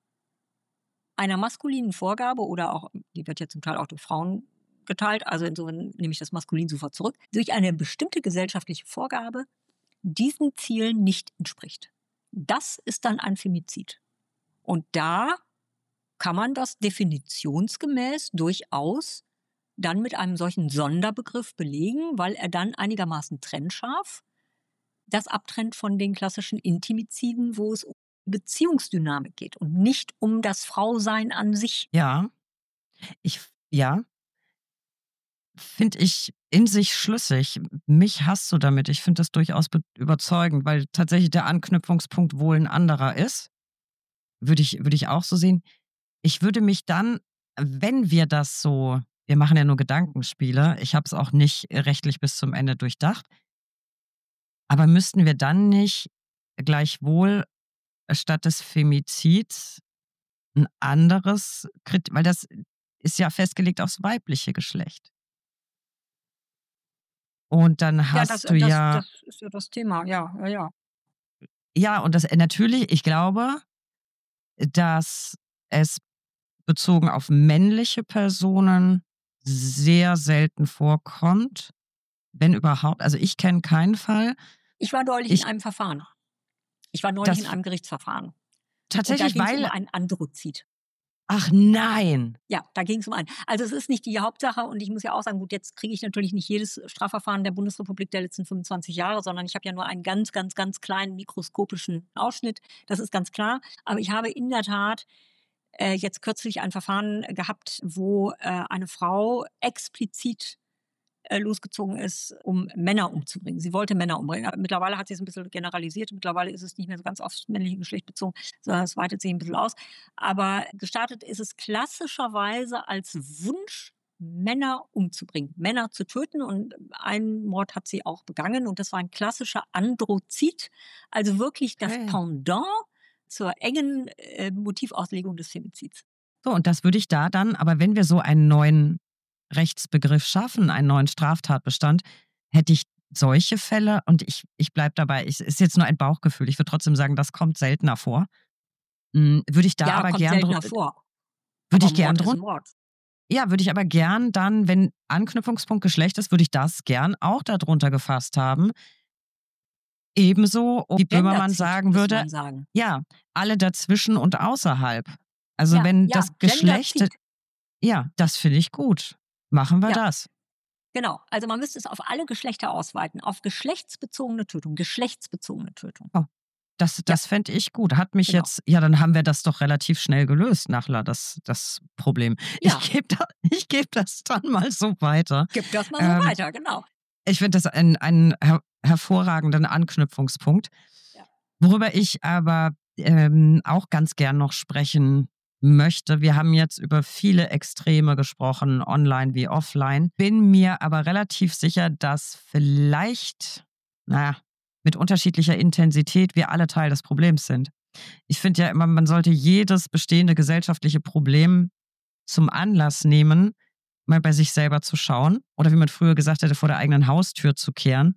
einer maskulinen Vorgabe oder auch, die wird ja zum Teil auch durch Frauen geteilt, also insofern nehme ich das maskulin sofort zurück, durch eine bestimmte gesellschaftliche Vorgabe diesen Zielen nicht entspricht. Das ist dann ein Femizid. Und da kann man das definitionsgemäß durchaus dann mit einem solchen Sonderbegriff belegen, weil er dann einigermaßen trennscharf das abtrennt von den klassischen Intimiziden, wo es um Beziehungsdynamik geht und nicht um das Frausein an sich. Ja, ich Ja, finde ich in sich schlüssig. Mich hast du damit. Ich finde das durchaus be überzeugend, weil tatsächlich der Anknüpfungspunkt wohl ein anderer ist. Würde ich würde ich auch so sehen. Ich würde mich dann, wenn wir das so wir machen ja nur Gedankenspiele, ich habe es auch nicht rechtlich bis zum Ende durchdacht, aber müssten wir dann nicht gleichwohl statt des Femizids ein anderes Krit weil das ist ja festgelegt aufs weibliche Geschlecht. Und dann Ja, das, hast du das, ja das ist ja das Thema. Ja, ja, ja. ja, und das äh, natürlich, ich glaube, dass es bezogen auf männliche Personen sehr selten vorkommt, wenn überhaupt. Also, ich kenne keinen Fall. Ich war neulich in Ich einem Verfahren. Ich war neulich in das einem Gerichtsverfahren. Und da tatsächlich, ging es um weil ein Androzid. ach nein. Ja, da ging es um einen. Also es ist nicht die Hauptsache und ich muss ja auch sagen, gut, jetzt kriege ich natürlich nicht jedes Strafverfahren der Bundesrepublik der letzten fünfundzwanzig Jahre, sondern ich habe ja nur einen ganz, ganz, ganz kleinen mikroskopischen Ausschnitt. Das ist ganz klar. Aber ich habe in der Tat äh, jetzt kürzlich ein Verfahren gehabt, wo äh, eine Frau explizit äh, losgezogen ist, um Männer umzubringen. Sie wollte Männer umbringen. Aber mittlerweile hat sie es ein bisschen generalisiert. Mittlerweile ist es nicht mehr so ganz aufs männliche Geschlecht bezogen, sondern es weitet sich ein bisschen aus. Aber gestartet ist es klassischerweise als Wunsch, Männer umzubringen, Männer zu töten. Und einen Mord hat sie auch begangen. Und das war ein klassischer Androzid, also wirklich das Okay. Pendant zur engen äh, Motivauslegung des Femizids. So, und das würde ich da dann aber wenn wir so einen neuen Rechtsbegriff schaffen, einen neuen Straftatbestand, hätte ich solche Fälle und ich ich bleibe dabei, es ist jetzt nur ein Bauchgefühl. Ich würde trotzdem sagen, das kommt seltener vor. Hm, würde ich da Ja, aber kommt gern seltener dru vor. würde Aber ich gern Mord ist drun ein Mord. ja, würde ich aber gern dann, wenn Anknüpfungspunkt Geschlecht ist, würde ich das gern auch darunter gefasst haben. Ebenso, wie Böhmermann Genderzid, sagen müsste würde, man sagen. ja, alle dazwischen und außerhalb. Also, Ja, wenn ja, das Geschlecht Genderzid. ja, das finde ich gut. Machen wir Ja, das. genau. Also man müsste es auf alle Geschlechter ausweiten, auf geschlechtsbezogene Tötung, geschlechtsbezogene Tötung. Oh, das Ja, das fände ich gut. Hat mich genau. jetzt ja, dann haben wir das doch relativ schnell gelöst, Nachla, das das Problem. Ich Ja, gebe da ich gebe das dann mal so weiter. gib das mal so Ähm, weiter, genau. ich finde das einen einen her hervorragenden Anknüpfungspunkt. Ja. Worüber ich aber, ähm, auch ganz gern noch sprechen möchte, wir haben jetzt über viele Extreme gesprochen, online wie offline, bin mir aber relativ sicher, dass vielleicht, na ja, mit unterschiedlicher Intensität wir alle Teil des Problems sind. Ich finde ja immer, man sollte jedes bestehende gesellschaftliche Problem zum Anlass nehmen, mal bei sich selber zu schauen oder wie man früher gesagt hätte, vor der eigenen Haustür zu kehren.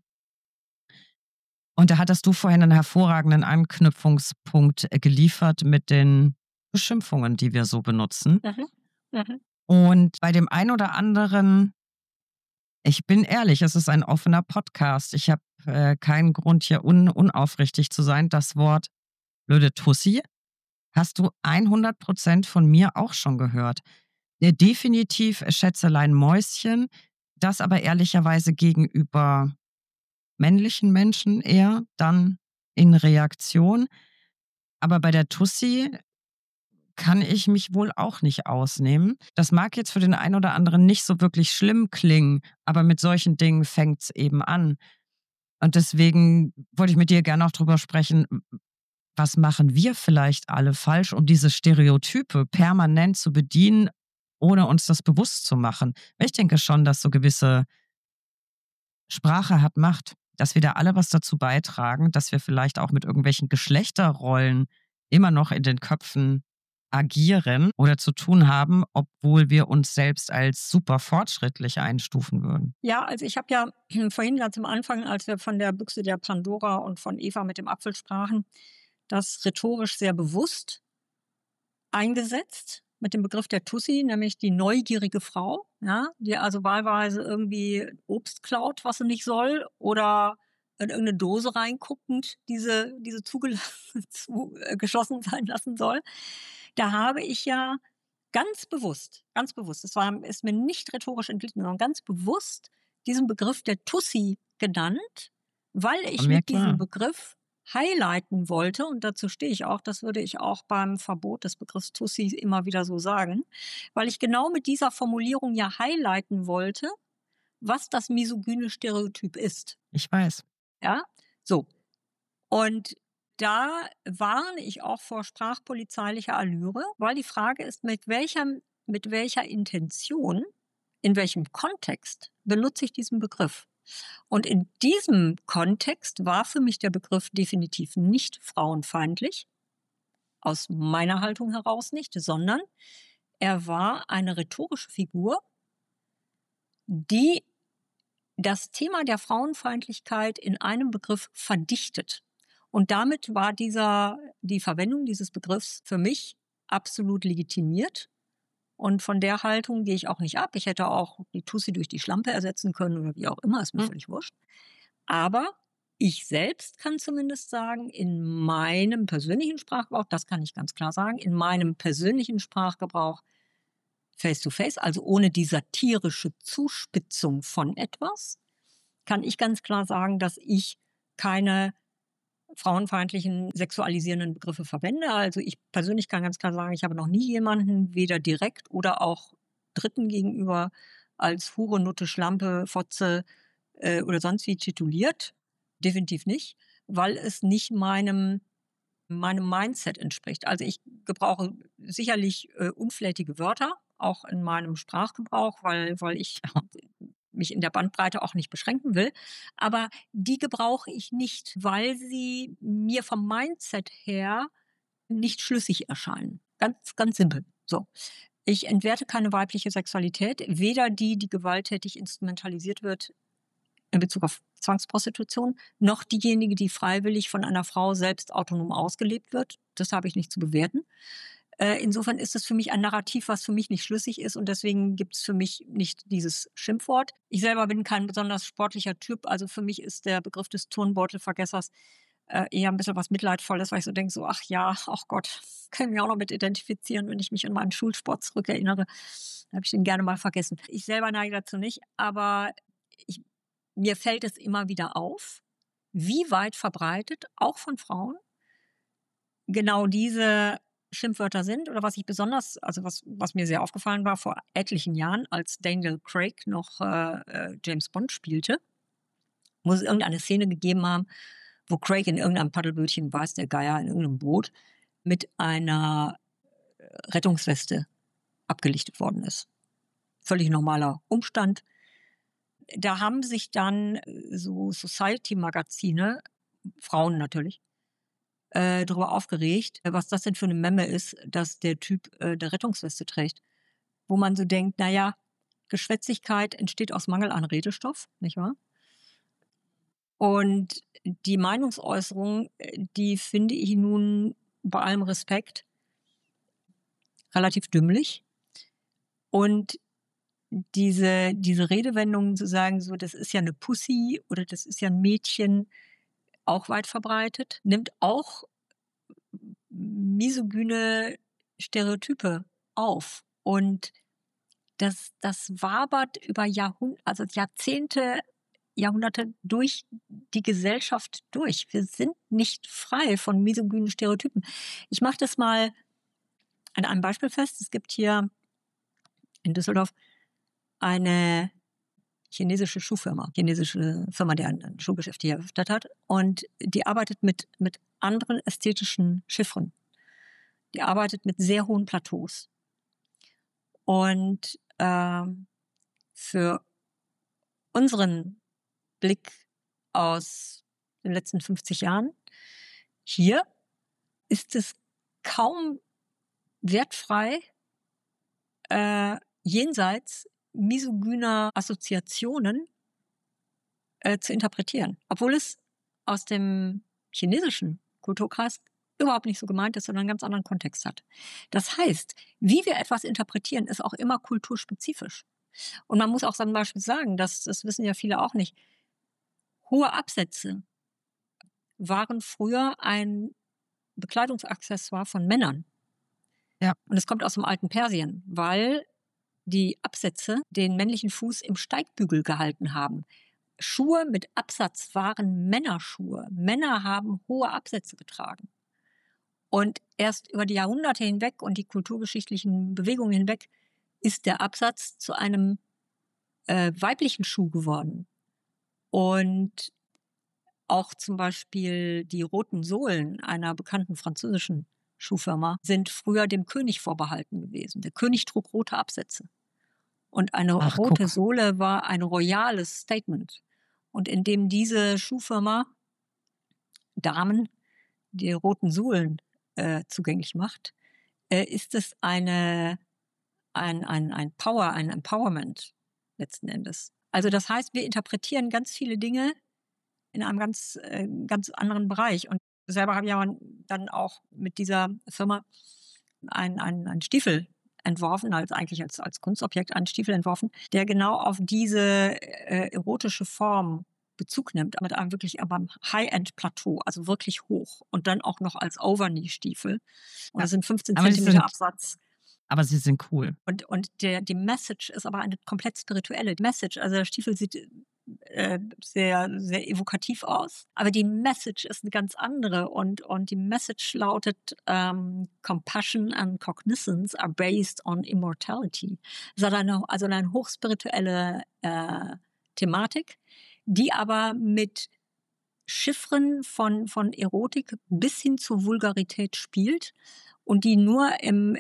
Und da hattest du vorhin einen hervorragenden Anknüpfungspunkt äh, geliefert mit den Beschimpfungen, die wir so benutzen. Mhm. Mhm. Und bei dem einen oder anderen, ich bin ehrlich, es ist ein offener Podcast. Ich habe äh, keinen Grund, hier un unaufrichtig zu sein. Das Wort blöde Tussi hast du hundert Prozent von mir auch schon gehört. Äh, definitiv Schätzelein Mäuschen, das aber ehrlicherweise gegenüber männlichen Menschen eher dann in Reaktion. Aber bei der Tussi kann ich mich wohl auch nicht ausnehmen. Das mag jetzt für den einen oder anderen nicht so wirklich schlimm klingen, aber mit solchen Dingen fängt's eben an. Und deswegen wollte ich mit dir gerne auch drüber sprechen, was machen wir vielleicht alle falsch, um diese Stereotype permanent zu bedienen, ohne uns das bewusst zu machen. Ich denke schon, dass so gewisse Sprache hat Macht, dass wir da alle was dazu beitragen, dass wir vielleicht auch mit irgendwelchen Geschlechterrollen immer noch in den Köpfen agieren oder zu tun haben, obwohl wir uns selbst als super fortschrittlich einstufen würden. Ja, also ich habe ja vorhin ganz am Anfang, als wir von der Büchse der Pandora und von Eva mit dem Apfel sprachen, das rhetorisch sehr bewusst eingesetzt mit dem Begriff der Tussi, nämlich die neugierige Frau, ja, die also wahlweise irgendwie Obst klaut, was sie nicht soll, oder in irgendeine Dose reinguckt und diese, diese zuge zu, äh, geschlossen sein lassen soll. Da habe ich ja ganz bewusst, ganz bewusst, das war, ist mir nicht rhetorisch entglitten, sondern ganz bewusst diesen Begriff der Tussi genannt, weil War ich mir mit diesem klar. Begriff highlighten wollte, und dazu stehe ich auch, das würde ich auch beim Verbot des Begriffs Tussi immer wieder so sagen, weil ich genau mit dieser Formulierung ja highlighten wollte, was das misogyne Stereotyp ist. Ich weiß. Ja, so. Und da warne ich auch vor sprachpolizeilicher Allüre, weil die Frage ist, mit welcher, mit welcher Intention, in welchem Kontext benutze ich diesen Begriff? Und in diesem Kontext war für mich der Begriff definitiv nicht frauenfeindlich, aus meiner Haltung heraus nicht, sondern er war eine rhetorische Figur, die das Thema der Frauenfeindlichkeit in einem Begriff verdichtet. Und damit war dieser, die Verwendung dieses Begriffs für mich absolut legitimiert. Und von der Haltung gehe ich auch nicht ab. Ich hätte auch die Tussi durch die Schlampe ersetzen können oder wie auch immer, ist mir mhm. völlig wurscht. Aber ich selbst kann zumindest sagen, in meinem persönlichen Sprachgebrauch, das kann ich ganz klar sagen, in meinem persönlichen Sprachgebrauch face-to-face, also ohne die satirische Zuspitzung von etwas, kann ich ganz klar sagen, dass ich keine frauenfeindlichen, sexualisierenden Begriffe verwende. Also ich persönlich kann ganz klar sagen, ich habe noch nie jemanden, weder direkt oder auch Dritten gegenüber, als Hure, Nutte, Schlampe, Fotze äh, oder sonst wie tituliert. Definitiv nicht, weil es nicht meinem, meinem Mindset entspricht. Also ich gebrauche sicherlich äh, unflätige Wörter, auch in meinem Sprachgebrauch, weil, weil ich mich in der Bandbreite auch nicht beschränken will. Aber die gebrauche ich nicht, weil sie mir vom Mindset her nicht schlüssig erscheinen. Ganz, ganz simpel. So. Ich entwerte keine weibliche Sexualität, weder die, die gewalttätig instrumentalisiert wird in Bezug auf Zwangsprostitution, noch diejenige, die freiwillig von einer Frau selbst autonom ausgelebt wird. Das habe ich nicht zu bewerten. Insofern ist es für mich ein Narrativ, was für mich nicht schlüssig ist, und deswegen gibt es für mich nicht dieses Schimpfwort. Ich selber bin kein besonders sportlicher Typ, also für mich ist der Begriff des Turnbeutelvergessers äh, eher ein bisschen was Mitleidvolles, weil ich so denke, so ach ja, ach Gott, können wir auch noch mit identifizieren, wenn ich mich an meinen Schulsport zurückerinnere. Da habe ich den gerne mal vergessen. Ich selber neige dazu nicht, aber ich, mir fällt es immer wieder auf, wie weit verbreitet, auch von Frauen, genau diese Schimpfwörter sind, oder was ich besonders, also was, was mir sehr aufgefallen war vor etlichen Jahren, als Daniel Craig noch äh, James Bond spielte, muss es irgendeine Szene gegeben haben, wo Craig in irgendeinem Paddelbötchen, weiß der Geier, in irgendeinem Boot mit einer Rettungsweste abgelichtet worden ist. Völlig normaler Umstand. Da haben sich dann so Society-Magazine, Frauen natürlich, Äh, darüber aufgeregt, was das denn für eine Memme ist, dass der Typ äh, der Rettungsweste trägt. Wo man so denkt, naja, Geschwätzigkeit entsteht aus Mangel an Redestoff, nicht wahr? Und die Meinungsäußerung, die finde ich nun bei allem Respekt relativ dümmlich. Und diese, diese Redewendungen zu sagen, so, das ist ja eine Pussy oder das ist ja ein Mädchen, auch weit verbreitet, nimmt auch misogyne Stereotype auf. Und das, das wabert über Jahrhunderte, also Jahrzehnte, Jahrhunderte durch die Gesellschaft durch. Wir sind nicht frei von misogynen Stereotypen. Ich mache das mal an einem Beispiel fest. Es gibt hier in Düsseldorf eine chinesische Schuhfirma, chinesische Firma, die ein Schuhgeschäft hier eröffnet hat. Und die arbeitet mit, mit anderen ästhetischen Chiffren. Die arbeitet mit sehr hohen Plateaus. Und äh, für unseren Blick aus den letzten fünfzig Jahren hier ist es kaum wertfrei, äh, jenseits misogyner Assoziationen äh, zu interpretieren. Obwohl es aus dem chinesischen Kulturkreis überhaupt nicht so gemeint ist, sondern einen ganz anderen Kontext hat. Das heißt, wie wir etwas interpretieren, ist auch immer kulturspezifisch. Und man muss auch zum Beispiel sagen, dass, das wissen ja viele auch nicht, hohe Absätze waren früher ein Bekleidungsaccessoire von Männern. Ja. Und es kommt aus dem alten Persien, weil die Absätze den männlichen Fuß im Steigbügel gehalten haben. Schuhe mit Absatz waren Männerschuhe. Männer haben hohe Absätze getragen. Und erst über die Jahrhunderte hinweg und die kulturgeschichtlichen Bewegungen hinweg ist der Absatz zu einem äh, weiblichen Schuh geworden. Und auch zum Beispiel die roten Sohlen einer bekannten französischen Schuhfirma sind früher dem König vorbehalten gewesen. Der König trug rote Absätze. Und eine Ach, rote guck. Sohle war ein royales Statement. Und indem diese Schuhfirma Damen die roten Sohlen äh, zugänglich macht, äh, ist es eine, ein, ein, ein Power, ein Empowerment letzten Endes. Also das heißt, wir interpretieren ganz viele Dinge in einem ganz, äh, ganz anderen Bereich. Und selber habe ich ja dann auch mit dieser Firma einen ein Stiefel entworfen, als eigentlich als, als Kunstobjekt einen Stiefel entworfen, der genau auf diese äh, erotische Form Bezug nimmt, mit einem wirklich aber einem High-End-Plateau, also wirklich hoch und dann auch noch als Overknee-Stiefel. Und Ja, das sind fünfzehn aber sie Zentimeter sind- Absatz. Aber sie sind cool. Und, und der, die Message ist aber eine komplett spirituelle Message. Also der Stiefel sieht äh, sehr, sehr evokativ aus, aber die Message ist eine ganz andere. Und, und die Message lautet, ähm, Compassion and Cognizance are based on immortality. Das hat eine, also eine hochspirituelle äh, Thematik, die aber mit Chiffren von, von Erotik bis hin zur Vulgarität spielt und die nur im,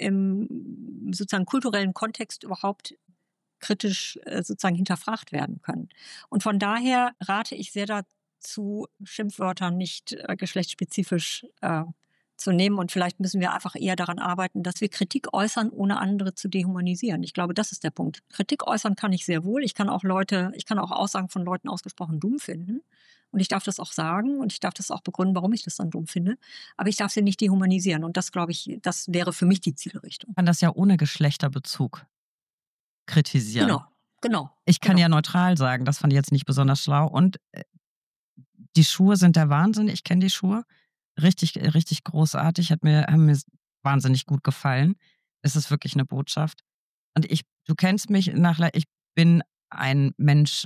im sozusagen kulturellen Kontext überhaupt kritisch äh, sozusagen hinterfragt werden können. Und von daher rate ich sehr dazu, Schimpfwörter nicht äh, geschlechtsspezifisch äh, zu nehmen. Und vielleicht müssen wir einfach eher daran arbeiten, dass wir Kritik äußern, ohne andere zu dehumanisieren. Ich glaube, das ist der Punkt. Kritik äußern kann ich sehr wohl. Ich kann auch Leute, ich kann auch Aussagen von Leuten ausgesprochen dumm finden. Und ich darf das auch sagen und ich darf das auch begründen, warum ich das dann dumm finde. Aber ich darf sie nicht dehumanisieren. Und das, glaube ich, das wäre für mich die Zielrichtung. Ich kann das ja ohne Geschlechterbezug kritisieren. Genau, genau. Ich kann genau. ja neutral sagen, das fand ich jetzt nicht besonders schlau. Und äh, die Schuhe sind der Wahnsinn. Ich kenne die Schuhe. Richtig, richtig großartig. Hat mir, haben mir wahnsinnig gut gefallen. Es ist wirklich eine Botschaft. Und ich, du kennst mich nach, ich bin ein Mensch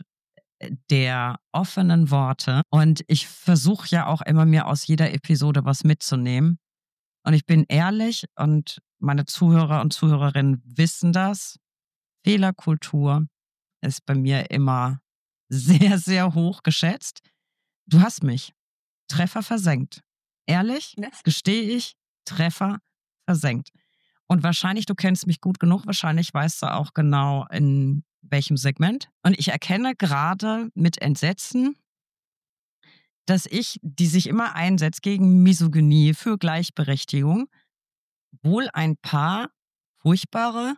der offenen Worte. Und ich versuche ja auch immer, mir aus jeder Episode was mitzunehmen. Und ich bin ehrlich und meine Zuhörer und Zuhörerinnen wissen das. Fehlerkultur ist bei mir immer sehr, sehr hoch geschätzt. Du hast mich. Treffer versenkt. Ehrlich, Yes. gestehe ich, Treffer versenkt. Und wahrscheinlich, du kennst mich gut genug, wahrscheinlich weißt du auch genau, in welchem Segment. Und ich erkenne gerade mit Entsetzen, dass ich, die sich immer einsetzt gegen Misogynie, für Gleichberechtigung, wohl ein paar furchtbare,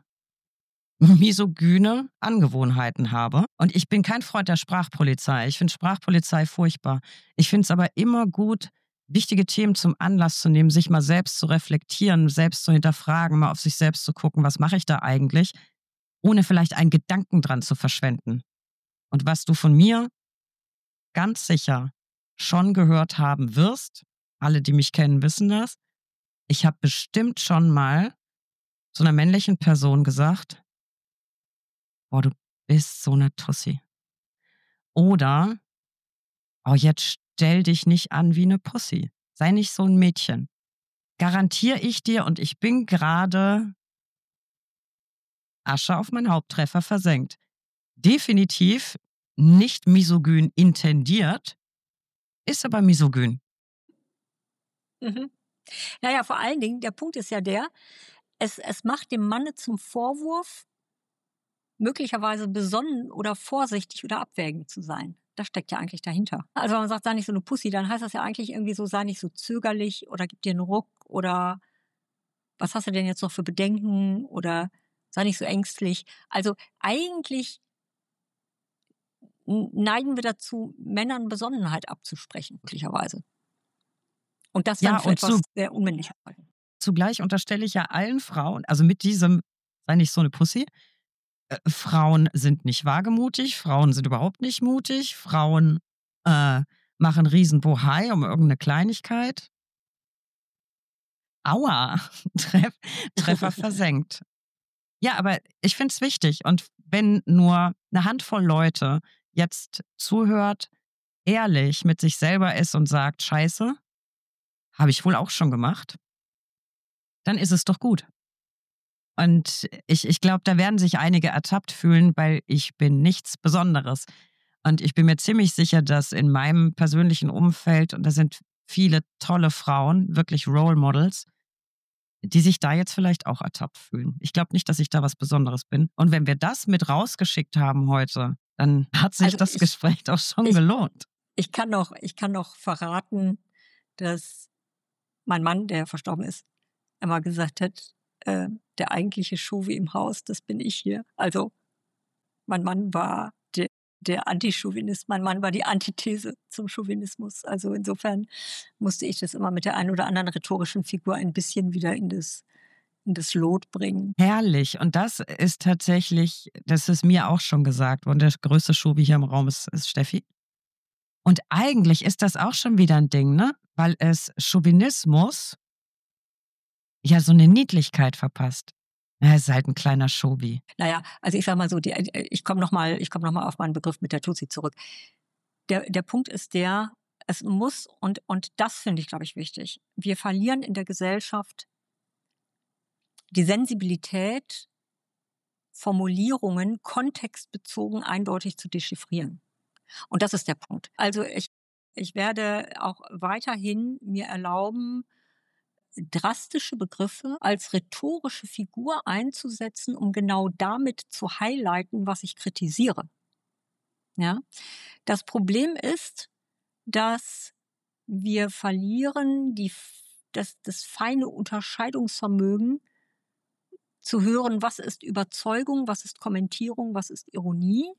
misogyne Angewohnheiten habe. Und ich bin kein Freund der Sprachpolizei. Ich finde Sprachpolizei furchtbar. Ich finde es aber immer gut, wichtige Themen zum Anlass zu nehmen, sich mal selbst zu reflektieren, selbst zu hinterfragen, mal auf sich selbst zu gucken, was mache ich da eigentlich, ohne vielleicht einen Gedanken dran zu verschwenden. Und was du von mir ganz sicher schon gehört haben wirst, alle, die mich kennen, wissen das, ich habe bestimmt schon mal zu einer männlichen Person gesagt, boah, du bist so eine Tussi. Oder, oh, jetzt stell dich nicht an wie eine Pussy. Sei nicht so ein Mädchen. Garantiere ich dir, und ich bin gerade Asche auf mein Haupttreffer versenkt. Definitiv nicht misogyn intendiert, ist aber misogyn. Mhm. Naja, vor allen Dingen, der Punkt ist ja der, es, es macht dem Manne zum Vorwurf, möglicherweise besonnen oder vorsichtig oder abwägend zu sein. Das steckt ja eigentlich dahinter. Also wenn man sagt, sei nicht so eine Pussy, dann heißt das ja eigentlich irgendwie so, sei nicht so zögerlich oder gib dir einen Ruck oder was hast du denn jetzt noch für Bedenken oder sei nicht so ängstlich. Also eigentlich neigen wir dazu, Männern Besonnenheit abzusprechen, möglicherweise. Und das dann Ja, für und etwas zu- sehr unmännlich halten. Zugleich unterstelle ich ja allen Frauen, also mit diesem, sei nicht so eine Pussy, äh, Frauen sind nicht wagemutig, Frauen sind überhaupt nicht mutig, Frauen äh, machen riesen Bohai um irgendeine Kleinigkeit. Aua, Treff, Treffer versenkt. Ja, aber ich finde es wichtig. Und wenn nur eine Handvoll Leute jetzt zuhört, ehrlich mit sich selber ist und sagt, Scheiße, habe ich wohl auch schon gemacht, dann ist es doch gut. Und ich, ich glaube, da werden sich einige ertappt fühlen, weil ich bin nichts Besonderes. Und ich bin mir ziemlich sicher, dass in meinem persönlichen Umfeld, und da sind viele tolle Frauen, wirklich Role Models, die sich da jetzt vielleicht auch ertappt fühlen. Ich glaube nicht, dass ich da was Besonderes bin. Und wenn wir das mit rausgeschickt haben heute, dann hat sich Also das ich- Gespräch doch schon ich- gelohnt. Ich kann noch, ich kann noch verraten, dass mein Mann, der verstorben ist, immer gesagt hat, äh, der eigentliche Chauvi im Haus, das bin ich hier. Also mein Mann war der, der Anti-Chauvinist, mein Mann war die Antithese zum Chauvinismus. Also insofern musste ich das immer mit der einen oder anderen rhetorischen Figur ein bisschen wieder in das, in das Lot bringen. Herrlich. Und das ist tatsächlich, das ist mir auch schon gesagt worden, der größte Chauvi hier im Raum ist, ist Steffi. Und eigentlich ist das auch schon wieder ein Ding, ne? Weil es Chauvinismus ja so eine Niedlichkeit verpasst. Er ist halt ein kleiner Chauvi. Naja, also ich sag mal so, die, ich komme nochmal komm noch mal auf meinen Begriff mit der Tutsi zurück. Der, der Punkt ist der, es muss, und, und das finde ich, glaube ich, wichtig, wir verlieren in der Gesellschaft die Sensibilität, Formulierungen kontextbezogen eindeutig zu dechiffrieren. Und das ist der Punkt. Also ich, ich werde auch weiterhin mir erlauben, drastische Begriffe als rhetorische Figur einzusetzen, um genau damit zu highlighten, was ich kritisiere. Ja? Das Problem ist, dass wir verlieren die, das, das feine Unterscheidungsvermögen, zu hören, was ist Überzeugung, was ist Kommentierung, was ist Ironie.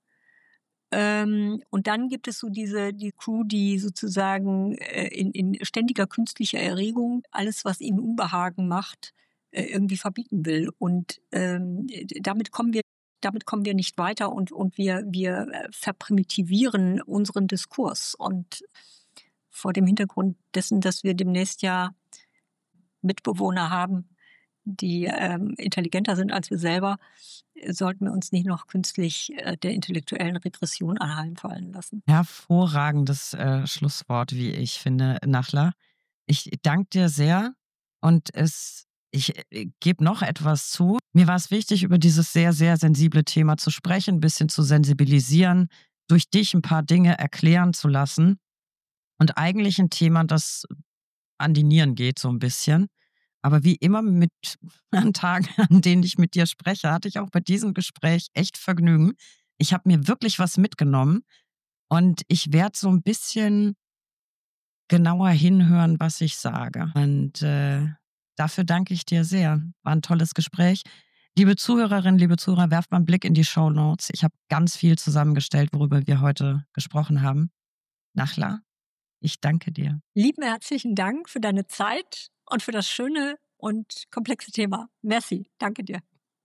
Ähm, und dann gibt es so diese die Crew, die sozusagen äh, in, in ständiger künstlicher Erregung alles, was ihnen Unbehagen macht, äh, irgendwie verbieten will. Und ähm, damit kommen wir damit kommen wir nicht weiter und, und wir, wir verprimitivieren unseren Diskurs. Und vor dem Hintergrund dessen, dass wir demnächst ja Mitbewohner haben, die ähm, intelligenter sind als wir selber, sollten wir uns nicht noch künstlich äh, der intellektuellen Regression anheimfallen lassen. Hervorragendes äh, Schlusswort, wie ich finde, Nachla. Ich danke dir sehr und es, ich äh, gebe noch etwas zu. Mir war es wichtig, über dieses sehr, sehr sensible Thema zu sprechen, ein bisschen zu sensibilisieren, durch dich ein paar Dinge erklären zu lassen und eigentlich ein Thema, das an die Nieren geht so ein bisschen. Aber wie immer mit an Tagen, an denen ich mit dir spreche, hatte ich auch bei diesem Gespräch echt Vergnügen. Ich habe mir wirklich was mitgenommen und ich werde so ein bisschen genauer hinhören, was ich sage. Und äh, dafür danke ich dir sehr. War ein tolles Gespräch. Liebe Zuhörerinnen, liebe Zuhörer, werft mal einen Blick in die Shownotes. Ich habe ganz viel zusammengestellt, worüber wir heute gesprochen haben. Nachla, ich danke dir. Lieben herzlichen Dank für deine Zeit und für das schöne und komplexe Thema. Merci, danke dir.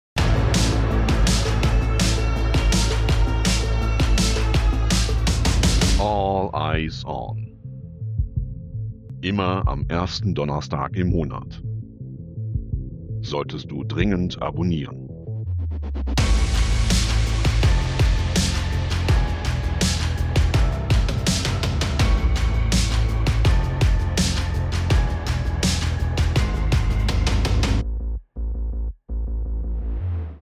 All Eyes On. Immer am ersten Donnerstag im Monat. Solltest du dringend abonnieren.